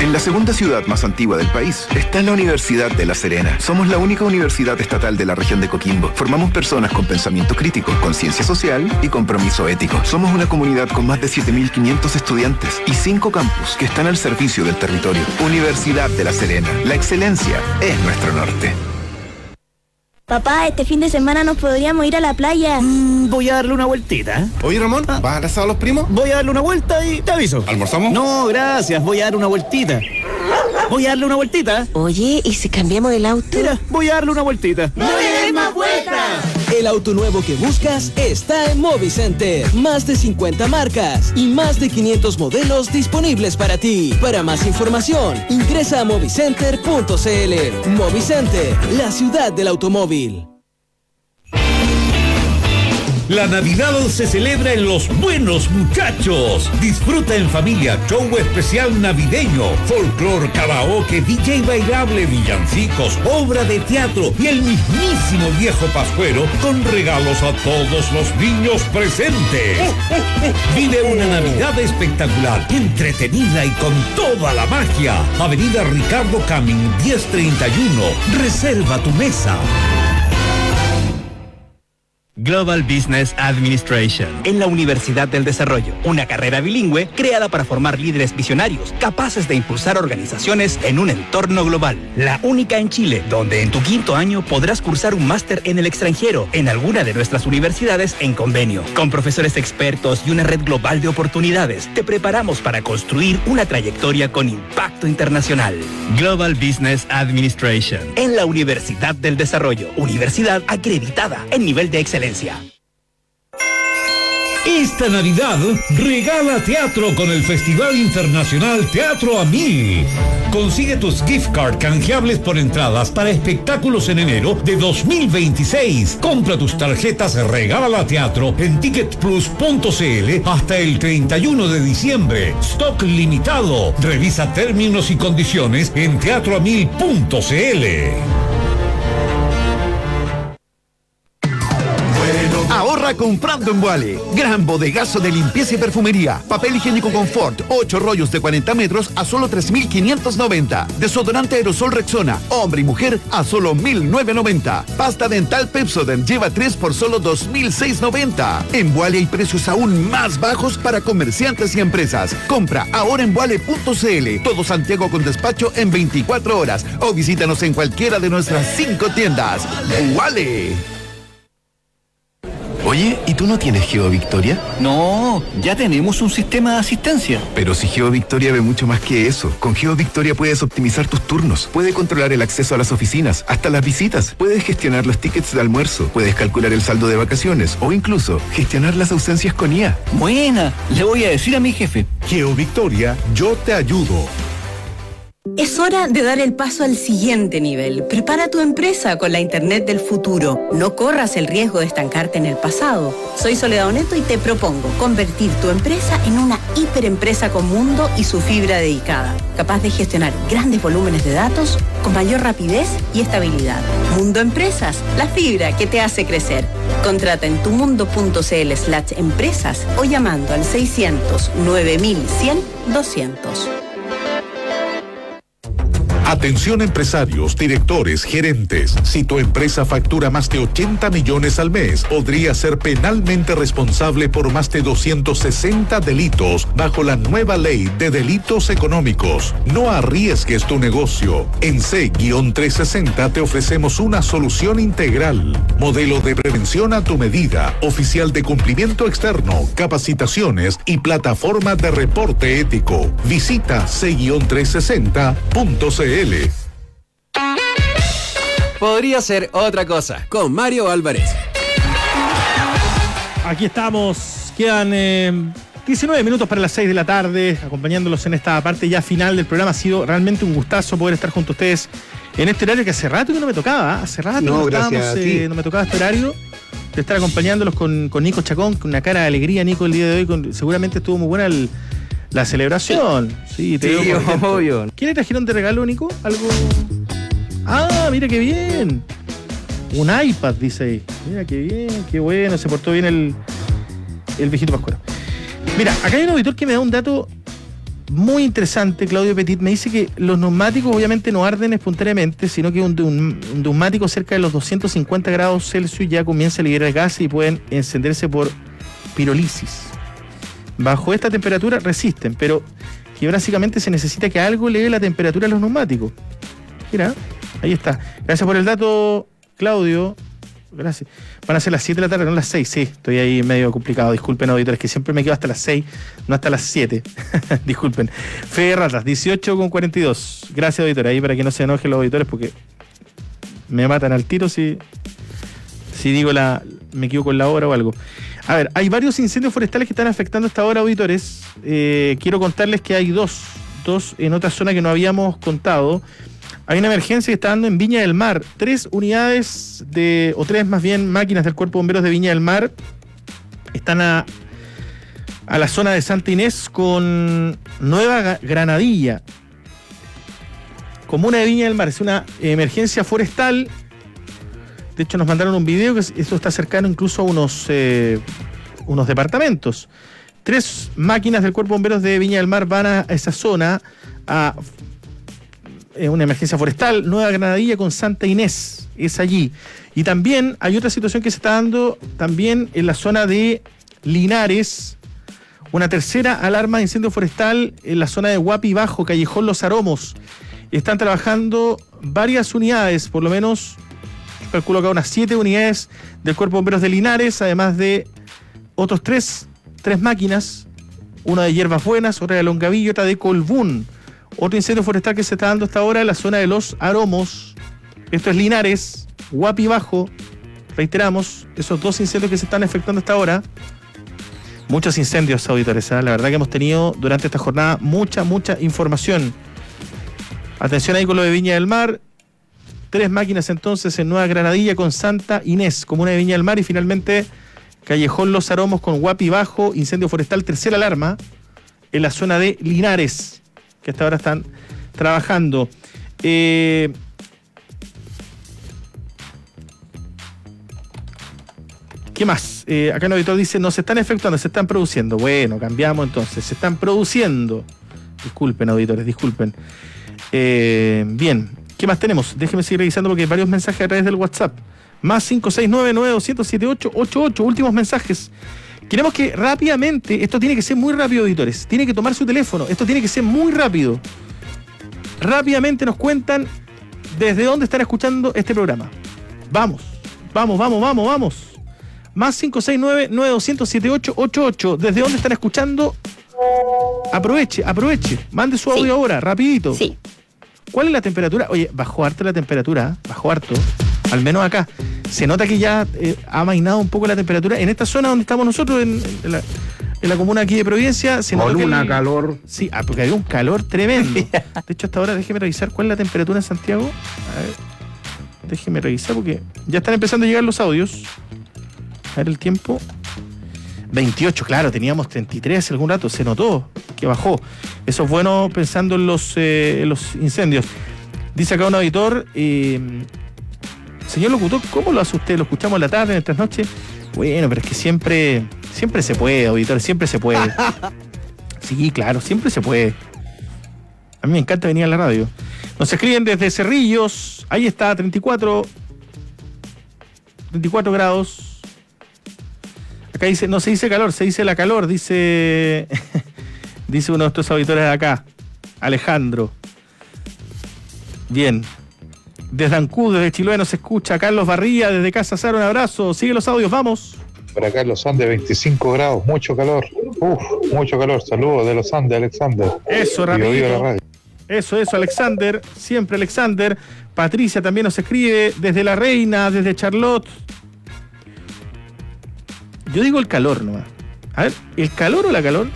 En la segunda ciudad más antigua del país está la Universidad de La Serena. Somos la única universidad estatal de la región de Coquimbo. Formamos personas con pensamiento crítico, conciencia social y compromiso ético. Somos una comunidad con más de 7.500 estudiantes y 5 campus que están al servicio del territorio. Universidad de La Serena. La excelencia es nuestro norte. Papá, este fin de semana nos podríamos ir a la playa. Voy a darle una vueltita. Oye, Ramón, ¿vas a abrazar a los primos? Voy a darle una vuelta y te aviso. ¿Almorzamos? No, gracias, voy a dar una vueltita. Voy a darle una vueltita. Oye, ¿y si cambiamos el auto? Mira, voy a darle una vueltita. ¡No le des más vueltas! El auto nuevo que buscas está en Movicenter. Más de 50 marcas y más de 500 modelos disponibles para ti. Para más información, ingresa a movicenter.cl. Movicenter, la ciudad del automóvil. La Navidad se celebra en Los Buenos Muchachos. Disfruta en familia show especial navideño, folclor, karaoke, DJ bailable, villancicos, obra de teatro y el mismísimo viejo Pascuero con regalos a todos los niños presentes. Vive una Navidad espectacular, entretenida y con toda la magia. Avenida Ricardo Camin 1031. Reserva tu mesa. Global Business Administration en la Universidad del Desarrollo, una carrera bilingüe creada para formar líderes visionarios capaces de impulsar organizaciones en un entorno global. La única en Chile, donde en tu 5º año podrás cursar un máster en el extranjero en alguna de nuestras universidades en convenio. Con profesores expertos y una red global de oportunidades, te preparamos para construir una trayectoria con impacto internacional. Global Business Administration en la Universidad del Desarrollo, universidad acreditada en nivel de excelencia. Esta Navidad regala teatro con el Festival Internacional Teatro a 1000. Consigue tus gift card canjeables por entradas para espectáculos en enero de 2026. Compra tus tarjetas Regala Teatro en ticketplus.cl hasta el 31 de diciembre. Stock limitado. Revisa términos y condiciones en teatroa1000.cl. Ahorra comprando en Vuale. Gran bodegazo de limpieza y perfumería. Papel higiénico Confort, 8 rollos de 40 metros a solo 3.590. Desodorante aerosol Rexona, hombre y mujer a solo 1.990. Pasta dental Pepsodent lleva 3 por solo 2.690. En Vuale hay precios aún más bajos para comerciantes y empresas. Compra ahora en vuale.cl. Todo Santiago con despacho en 24 horas. O visítanos en cualquiera de nuestras 5 tiendas. Vuale. Oye, ¿y tú no tienes GeoVictoria? No, ya tenemos un sistema de asistencia. Pero si GeoVictoria ve mucho más que eso. Con GeoVictoria puedes optimizar tus turnos, puedes controlar el acceso a las oficinas, hasta las visitas, puedes gestionar los tickets de almuerzo, puedes calcular el saldo de vacaciones o incluso gestionar las ausencias con IA. Buena, le voy a decir a mi jefe. GeoVictoria, yo te ayudo. Es hora de dar el paso al siguiente nivel. Prepara tu empresa con la Internet del futuro. No corras el riesgo de estancarte en el pasado. Soy Soledad Oneto y te propongo convertir tu empresa en una hiperempresa con mundo y su fibra dedicada, capaz de gestionar grandes volúmenes de datos con mayor rapidez y estabilidad. Mundo Empresas, la fibra que te hace crecer. Contrata en tumundo.cl/empresas o llamando al 600 9100 200. Atención empresarios, directores, gerentes. Si tu empresa factura más de 80 millones al mes, podría ser penalmente responsable por más de 260 delitos bajo la nueva ley de delitos económicos. No arriesgues tu negocio. En C-360 te ofrecemos una solución integral. Modelo de prevención a tu medida, oficial de cumplimiento externo, capacitaciones y plataforma de reporte ético. Visita C-360.cl. Podría ser otra cosa, con Mario Álvarez. Aquí estamos, quedan 19 minutos para las 6 de la tarde, acompañándolos en esta parte ya final del programa. Ha sido realmente un gustazo poder estar junto a ustedes en este horario que hace rato que no me tocaba, hace rato no me tocaba este horario de estar acompañándolos con Nico Chacón, con una cara de alegría, Nico, el día de hoy. Seguramente estuvo muy buena la celebración. Sí, te digo, obvio. ¿Qué le trajeron de regalo, Nico? ¿Algo? Ah, mira qué bien. Un iPad, dice ahí. Mira qué bien, qué bueno. Se portó bien el viejito Pascuero. Mira, acá hay un auditor que me da un dato muy interesante, Claudio Petit, me dice que los neumáticos obviamente no arden espontáneamente, sino que un neumático cerca de los 250 grados Celsius ya comienza a liberar gases y pueden encenderse por pirólisis. Bajo esta temperatura resisten, pero que básicamente se necesita que algo eleve la temperatura a los neumáticos. Mira, ahí está. Gracias por el dato, Claudio. Gracias. Van a ser las 7 de la tarde, no las 6, sí. Estoy ahí medio complicado. Disculpen, auditores, que siempre me quedo hasta las 6, no hasta las 7. Disculpen. Fede Ratas, 18:42. Gracias, auditor. Ahí para que no se enojen los auditores, porque me matan al tiro si digo me equivoco en la hora o algo. A ver, hay varios incendios forestales que están afectando hasta ahora, auditores. Quiero contarles que hay dos en otra zona que no habíamos contado. Hay una emergencia que está dando en Viña del Mar. 3 unidades tres más bien máquinas del Cuerpo de Bomberos de Viña del Mar están a la zona de Santa Inés con Nueva Granadilla. Comuna de Viña del Mar. Es una emergencia forestal. De hecho, nos mandaron un video que esto está cercano incluso a unos departamentos. 3 máquinas del Cuerpo de Bomberos de Viña del Mar van a esa zona a una emergencia forestal. Nueva Granadilla con Santa Inés, es allí. Y también hay otra situación que se está dando también en la zona de Linares, una tercera alarma de incendio forestal en la zona de Huapi Bajo, Callejón Los Aromos. Están trabajando varias unidades, por lo menos, yo calculo acá unas 7 unidades del Cuerpo de Bomberos de Linares, además de otros 3 máquinas, una de Hierbas Buenas, otra de Longaví y otra de Colbún. Otro incendio forestal que se está dando hasta ahora en la zona de Los Aromos. Esto es Linares, Huapi Bajo. Reiteramos, esos 2 incendios que se están efectuando hasta ahora. Muchos incendios, auditores, ¿eh? La verdad que hemos tenido durante esta jornada mucha información. Atención ahí con lo de Viña del Mar. 3 máquinas entonces en Nueva Granadilla con Santa Inés, comuna de Viña del Mar. Y finalmente Callejón Los Aromos con Huapi Bajo, incendio forestal, tercera alarma en la zona de Linares, que hasta ahora están trabajando. ¿Qué más? Acá el auditor dice, no se están efectuando, se están produciendo. Bueno, cambiamos entonces, se están produciendo. Disculpen, auditores, disculpen. Bien, ¿qué más tenemos? Déjenme seguir revisando porque hay varios mensajes a través del WhatsApp. Más 569-9200-7888, últimos mensajes. Queremos que rápidamente, esto tiene que ser muy rápido, auditores, tiene que tomar su teléfono, esto tiene que ser muy rápido. Rápidamente nos cuentan desde dónde están escuchando este programa. Vamos. Más 569-9200-7888, desde dónde están escuchando. Aproveche, mande su audio ahora, rapidito. Sí. ¿Cuál es la temperatura? Oye, bajó harto la temperatura, al menos acá. Se nota que ya ha amainado un poco la temperatura. En esta zona donde estamos nosotros, en la comuna aquí de Providencia, se nota una calor. Sí, porque había un calor tremendo. De hecho, hasta ahora déjeme revisar cuál es la temperatura en Santiago. A ver, déjeme revisar porque ya están empezando a llegar los audios. A ver el tiempo. 28, claro, teníamos 33 hace algún rato, se notó que bajó. Eso es bueno pensando en los incendios. Dice acá un auditor, señor locutor, ¿cómo lo hace usted? ¿Lo escuchamos en la tarde, en el trasnoche? Bueno, pero es que siempre se puede, auditor, siempre se puede. Sí, claro, siempre se puede. A mí me encanta venir a la radio. Nos escriben desde Cerrillos, ahí está, 34 grados. Acá dice, no se dice calor, se dice la calor, dice uno de nuestros auditores de acá, Alejandro. Bien. Desde Ancud, desde Chiloé nos escucha Carlos Barría, desde Casa Sara, un abrazo. Sigue los audios, vamos. Por acá en los Andes, 25 grados, mucho calor. Mucho calor. Saludos de los Andes, Alexander. Eso, rapidito. Eso, Alexander. Siempre Alexander. Patricia también nos escribe desde La Reina, desde Charlotte. Yo digo el calor nomás. A ver, ¿el calor o la calor?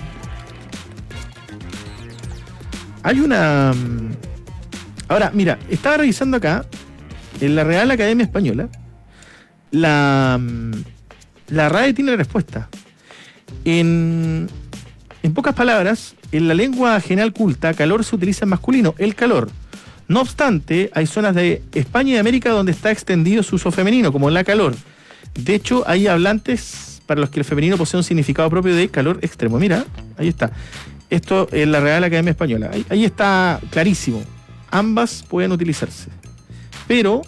Hay una... Ahora, mira, estaba revisando acá, en la Real Academia Española, la RAE tiene la respuesta. En pocas palabras, en la lengua general culta, calor se utiliza en masculino, el calor. No obstante, hay zonas de España y de América donde está extendido su uso femenino, como la calor. De hecho, hay hablantes para los que el femenino posee un significado propio de calor extremo. Mira, ahí está. Esto es la Real Academia Española. Ahí está clarísimo. Ambas pueden utilizarse. Pero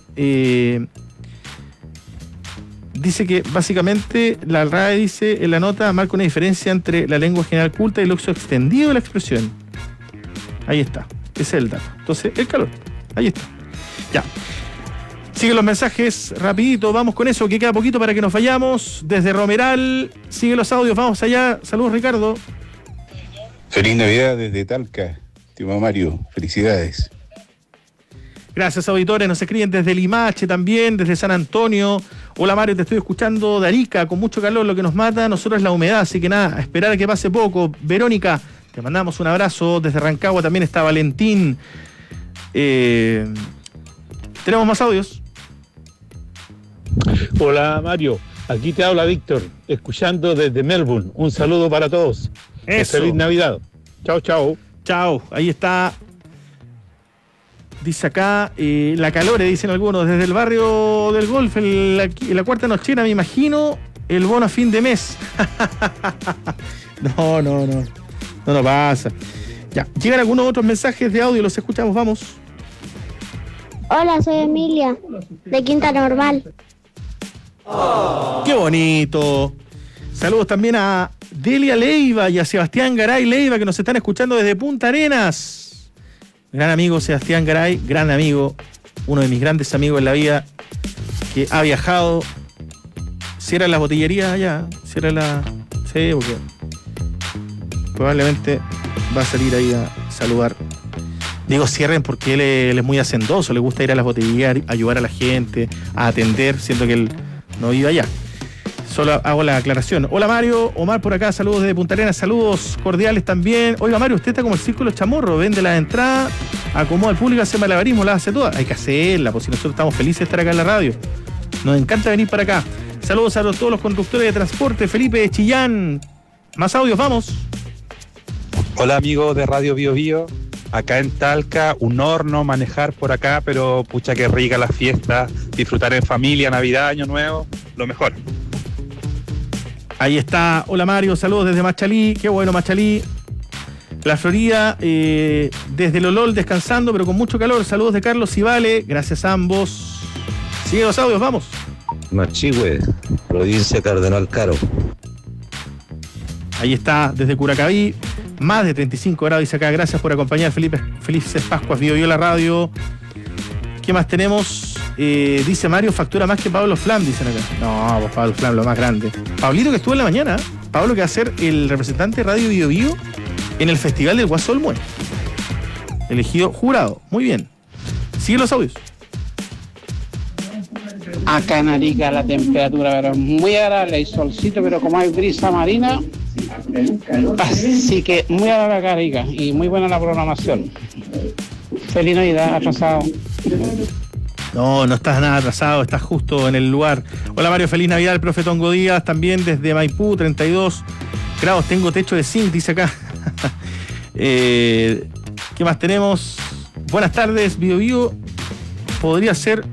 dice que básicamente la RAE dice en la nota marca una diferencia entre la lengua general culta y el uso extendido de la expresión. Ahí está. Ese es el dato. Entonces, el calor. Ahí está. Ya. Siguen los mensajes, rapidito, vamos con eso, que queda poquito para que nos vayamos. Desde Romeral, siguen los audios, vamos allá. Saludos, Ricardo. Feliz Navidad desde Talca, estimado Mario. Felicidades. Gracias, auditores. Nos escriben desde Limache también, desde San Antonio. Hola, Mario, te estoy escuchando de Arica, con mucho calor. Lo que nos mata a nosotros es la humedad, así que nada, a esperar a que pase poco. Verónica, te mandamos un abrazo. Desde Rancagua también está Valentín. Tenemos más audios. Hola, Mario. Aquí te habla Víctor, escuchando desde Melbourne. Un saludo para todos. Eso. Feliz Navidad. Chao, chao. Chao. Ahí está. Dice acá, la calore, dicen algunos, desde el barrio del Golf, en la cuarta nochera, me imagino, el bono a fin de mes. No pasa. Ya, llegan algunos otros mensajes de audio, los escuchamos, vamos. Hola, soy Emilia, de Quinta Normal. ¡Qué bonito! Saludos también a Delia Leiva y a Sebastián Garay Leiva, que nos están escuchando desde Punta Arenas. Gran amigo Sebastián Garay, gran amigo, uno de mis grandes amigos en la vida, que ha viajado. Cierra las botillerías allá, cierra la... Sí, porque probablemente va a salir ahí a saludar. Digo cierren porque él es muy hacendoso, le gusta ir a las botillerías, ayudar a la gente, a atender, siendo que él no vive allá. Solo hago la aclaración. Hola Mario, Omar por acá, saludos desde Punta Arenas, saludos cordiales también. Oiga Mario, usted está como el Círculo Chamorro, vende las entradas, acomoda al público, hace malabarismo, las hace todas. Hay que hacerla, porque si nosotros estamos felices de estar acá en la radio. Nos encanta venir para acá. Saludos a todos los conductores de transporte, Felipe de Chillán. Más audios, vamos. Hola amigos de Radio Bio Bio. Acá en Talca, un horno manejar por acá, pero pucha que rica la fiesta, disfrutar en familia, Navidad, Año Nuevo, lo mejor. Ahí está, hola Mario, saludos desde Machalí, qué bueno Machalí. La Florida, desde Lolol descansando, pero con mucho calor, saludos de Carlos y Vale, gracias a ambos. Sigue los audios, vamos. Machihue, provincia Cardenal Caro. Ahí está, desde Curacaví. Más de 35 grados, dice acá. Gracias por acompañar, Felipe. Felices Pascuas, Bio la radio. ¿Qué más tenemos? Dice Mario, factura más que Pablo Flam, dicen acá. No, pues Pablo Flam, lo más grande. Pablito que estuvo en la mañana. Pablo que va a ser el representante de Radio Bio Bio en el Festival del Guasolmue. Elegido jurado. Muy bien. Sigue los audios. Acá en Arica la temperatura pero muy agradable, hay solcito, pero como hay brisa marina, así que muy agradable acá Arica y muy buena la programación. Feliz Navidad, atrasado. No estás nada atrasado, estás justo en el lugar. Hola Mario, feliz Navidad, el profe Tongo Díaz, también desde Maipú, 32 grados, tengo techo de zinc, dice acá. ¿Qué más tenemos? Buenas tardes, Bio Bio. Podría ser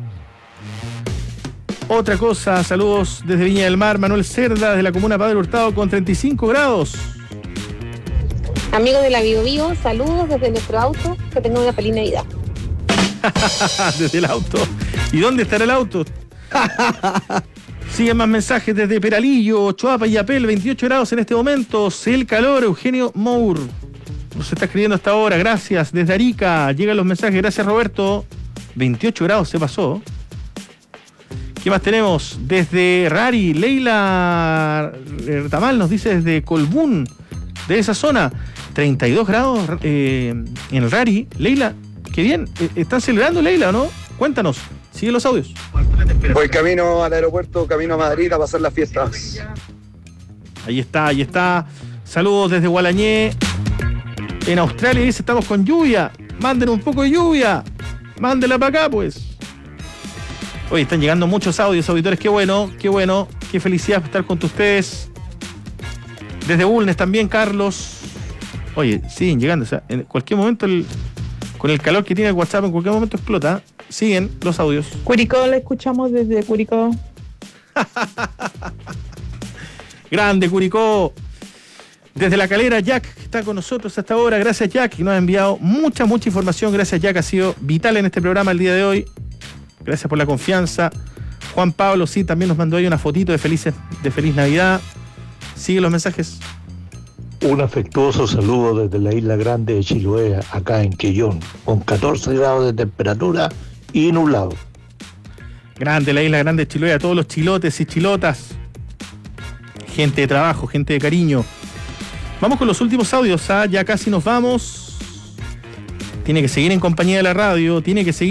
otra cosa, saludos desde Viña del Mar, Manuel Cerda, desde la comuna Padre Hurtado, con 35 grados. Amigos de la Bio Bio, saludos desde nuestro auto, que tengan una feliz Navidad. Desde el auto. ¿Y dónde estará el auto? Siguen más mensajes desde Peralillo, Choapa y Yapel, 28 grados en este momento. Sé el calor, Eugenio Mour. Nos está escribiendo hasta ahora, gracias. Desde Arica llegan los mensajes, gracias Roberto. 28 grados se pasó. ¿Qué más tenemos? Desde Rari, Leila Tamal nos dice desde Colbún, de esa zona. 32 grados en el Rari. Leila, qué bien. ¿Están celebrando, Leila, o no? Cuéntanos. Sigue los audios. Voy camino al aeropuerto, camino a Madrid a pasar las fiestas. Ahí está. Saludos desde Gualañé. En Australia dice, estamos con lluvia. Manden un poco de lluvia. Mándenla para acá, pues. Oye, están llegando muchos audios, auditores. Qué bueno. Qué felicidad estar con ustedes. Desde Bulnes también, Carlos. Oye, siguen llegando. O sea, en cualquier momento, con el calor que tiene el WhatsApp, en cualquier momento explota. Siguen los audios. Curicó, la escuchamos desde Curicó. Grande, Curicó. Desde La Calera, Jack está con nosotros hasta ahora. Gracias, Jack, y nos ha enviado mucha información. Gracias, Jack, ha sido vital en este programa el día de hoy. Gracias por la confianza. Juan Pablo, sí, también nos mandó ahí una fotito de Feliz Navidad. Sigue los mensajes. Un afectuoso saludo desde la isla grande de Chiloé, acá en Quellón, con 14 grados de temperatura y nublado. Grande la isla grande de Chiloé, a todos los chilotes y chilotas. Gente de trabajo, gente de cariño. Vamos con los últimos audios, ya casi nos vamos. Tiene que seguir en compañía de la radio,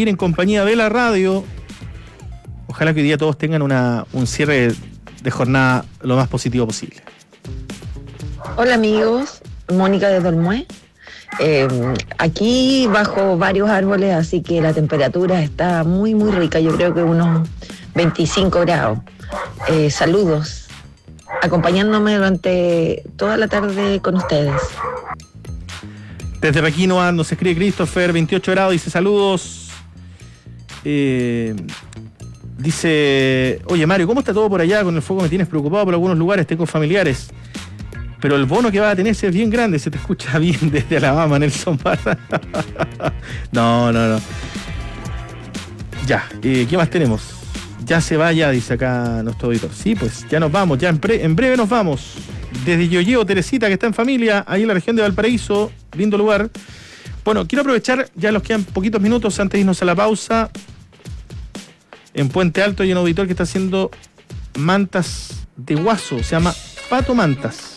Ojalá que hoy día todos tengan un cierre de jornada lo más positivo posible. Hola amigos, Mónica de Dolmué. Aquí bajo varios árboles, así que la temperatura está muy rica, yo creo que unos 25 grados. Saludos, acompañándome durante toda la tarde con ustedes. Desde Requinoa nos escribe Christopher, 28 grados, dice saludos. Dice, oye Mario, ¿cómo está todo por allá con el fuego? Me tienes preocupado por algunos lugares, tengo familiares. Pero el bono que va a tener es bien grande, se te escucha bien desde Alabama, Nelson Barra. No. Ya, ¿qué más tenemos? Ya se va, dice acá nuestro auditor. Sí, pues ya nos vamos, ya en breve nos vamos. Desde Yoyeo, Teresita, que está en familia, ahí en la región de Valparaíso, lindo lugar. Bueno, quiero aprovechar, ya nos quedan poquitos minutos antes de irnos a la pausa. En Puente Alto hay un auditor que está haciendo mantas de guaso, se llama Pato Mantas.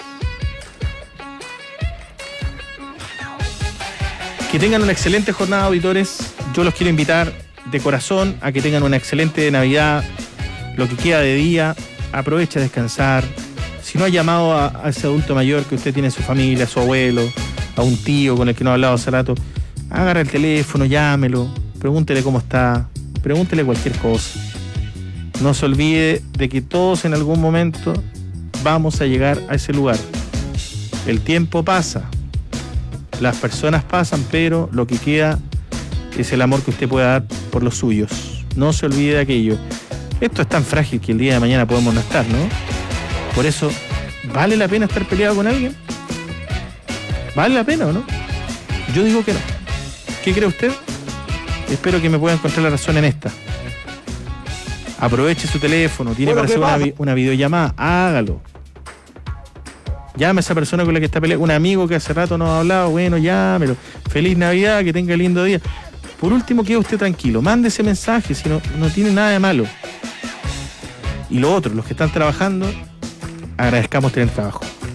Que tengan una excelente jornada, auditores. Yo los quiero invitar de corazón a que tengan una excelente Navidad, lo que queda de día. Aprovecha a descansar. Si no ha llamado a ese adulto mayor que usted tiene en su familia, a su abuelo, a un tío con el que no ha hablado hace rato, agarra el teléfono, llámelo, pregúntele cómo está, pregúntele cualquier cosa. No se olvide de que todos en algún momento vamos a llegar a ese lugar. El tiempo pasa. Las personas pasan, pero lo que queda es el amor que usted pueda dar por los suyos. No se olvide de aquello. Esto es tan frágil que el día de mañana podemos no estar, ¿no? Por eso, ¿vale la pena estar peleado con alguien? ¿Vale la pena o no? Yo digo que no. ¿Qué cree usted? Espero que me pueda encontrar la razón en esta. Aproveche su teléfono, tiene para hacer una videollamada, hágalo. Llame a esa persona con la que está peleando, un amigo que hace rato no ha hablado, bueno, llámelo. Feliz Navidad, que tenga lindo día. Por último, quede usted tranquilo, mande ese mensaje, si no tiene nada de malo. Y lo otro, los que están trabajando, agradezcamos tener trabajo.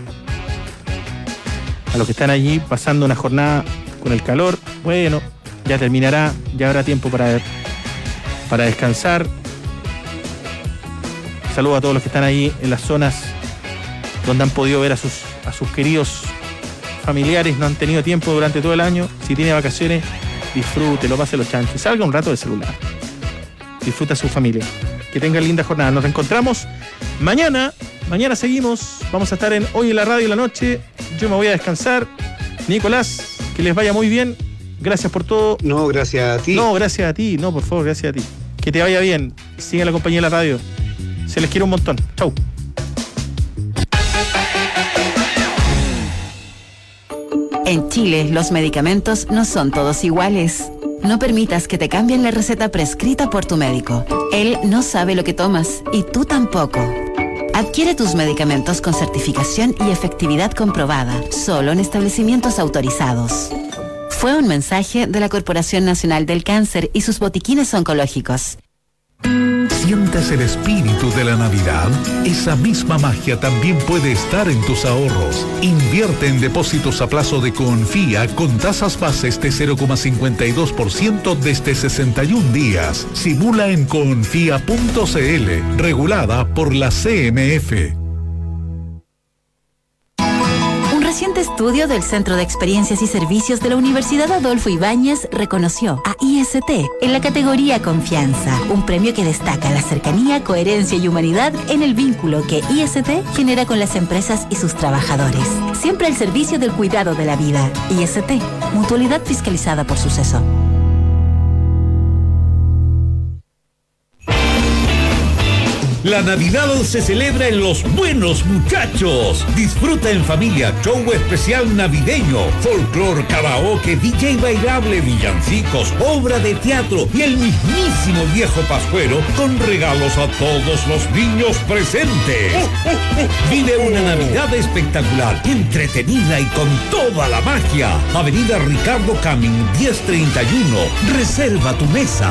A los que están allí pasando una jornada con el calor, bueno, ya terminará, ya habrá tiempo para descansar. Saludos a todos los que están ahí en las zonas donde han podido ver a sus queridos familiares, no han tenido tiempo durante todo el año. Si tiene vacaciones, disfrute, lo pase los chanchos, salga un rato del celular, disfruta a su familia, que tengan linda jornada. Nos reencontramos mañana seguimos, vamos a estar en Hoy en la Radio en la noche. Yo me voy a descansar. Nicolás, que les vaya muy bien, gracias por todo. No, gracias a ti. No, gracias a ti, no, por favor, gracias a ti. Que te vaya bien, sigue la compañía de la radio, se les quiere un montón. Chau. En Chile, los medicamentos no son todos iguales. No permitas que te cambien la receta prescrita por tu médico. Él no sabe lo que tomas y tú tampoco. Adquiere tus medicamentos con certificación y efectividad comprobada, solo en establecimientos autorizados. Fue un mensaje de la Corporación Nacional del Cáncer y sus botiquines oncológicos. ¿Sientes el espíritu de la Navidad? Esa misma magia también puede estar en tus ahorros. Invierte en depósitos a plazo de Confía con tasas bases de 0,52% desde 61 días. Simula en confia.cl, regulada por la CMF. Un reciente estudio del Centro de Experiencias y Servicios de la Universidad Adolfo Ibáñez reconoció a IST en la categoría Confianza, un premio que destaca la cercanía, coherencia y humanidad en el vínculo que IST genera con las empresas y sus trabajadores. Siempre al servicio del cuidado de la vida. IST, mutualidad fiscalizada por Suceso. La Navidad se celebra en Los Buenos Muchachos. Disfruta en familia show especial navideño, folclor, karaoke, DJ bailable, villancicos, obra de teatro y el mismísimo viejo Pascuero con regalos a todos los niños presentes. Vive una Navidad espectacular, entretenida y con toda la magia. Avenida Ricardo Camin 1031. Reserva tu mesa.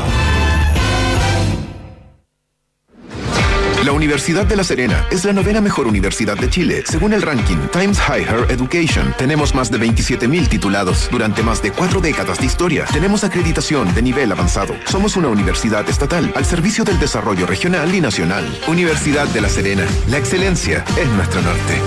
La Universidad de La Serena es la 9ª mejor universidad de Chile, según el ranking Times Higher Education. Tenemos más de 27.000 titulados durante más de 4 décadas de historia. Tenemos acreditación de nivel avanzado. Somos una universidad estatal al servicio del desarrollo regional y nacional. Universidad de La Serena. La excelencia es nuestro norte.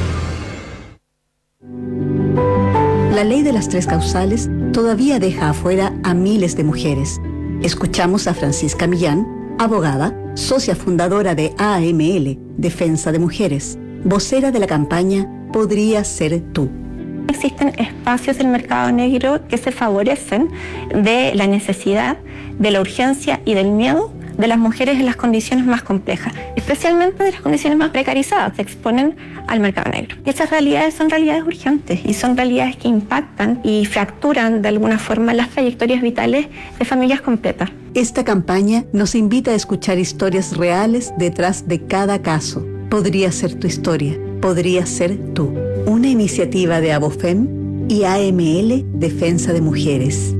La ley de las 3 causales todavía deja afuera a miles de mujeres. Escuchamos a Francisca Millán, abogada, socia fundadora de AML, Defensa de Mujeres, vocera de la campaña Podría Ser Tú. Existen espacios del mercado negro que se favorecen de la necesidad, de la urgencia y del miedo de las mujeres en las condiciones más complejas, especialmente de las condiciones más precarizadas, se exponen al mercado negro. Y esas realidades son realidades urgentes y son realidades que impactan y fracturan de alguna forma las trayectorias vitales de familias completas. Esta campaña nos invita a escuchar historias reales detrás de cada caso. Podría ser tu historia, podría ser tú. Una iniciativa de Abofem y AML Defensa de Mujeres.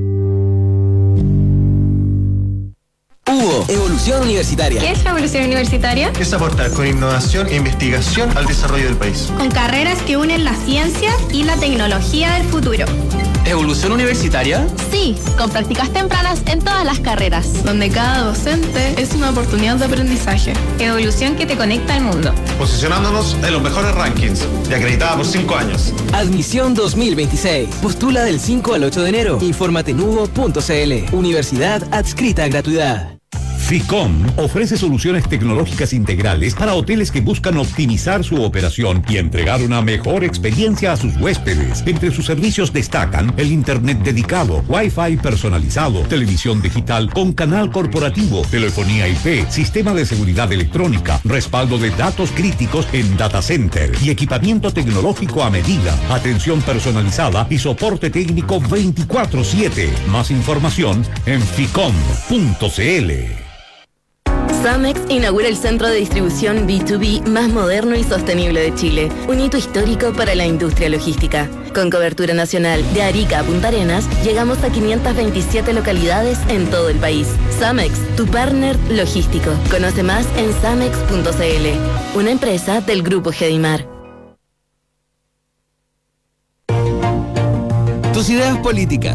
Hugo, Evolución Universitaria. ¿Qué es la evolución universitaria? Es aportar con innovación e investigación al desarrollo del país. Con carreras que unen la ciencia y la tecnología del futuro. ¿Evolución Universitaria? Sí, con prácticas tempranas en todas las carreras, donde cada docente es una oportunidad de aprendizaje. Evolución que te conecta al mundo. Posicionándonos en los mejores rankings y acreditada por 5 años. Admisión 2026. Postula del 5 al 8 de enero. Infórmate en hugo.cl. Universidad adscrita a gratuidad. FICOM ofrece soluciones tecnológicas integrales para hoteles que buscan optimizar su operación y entregar una mejor experiencia a sus huéspedes. Entre sus servicios destacan el internet dedicado, Wi-Fi personalizado, televisión digital con canal corporativo, telefonía IP, sistema de seguridad electrónica, respaldo de datos críticos en data center y equipamiento tecnológico a medida, atención personalizada y soporte técnico 24/7. Más información en ficom.cl. Samex inaugura el centro de distribución B2B más moderno y sostenible de Chile, un hito histórico para la industria logística. Con cobertura nacional de Arica a Punta Arenas, llegamos a 527 localidades en todo el país. Samex, tu partner logístico. Conoce más en samex.cl, una empresa del Grupo Gedimar. Tus ideas políticas,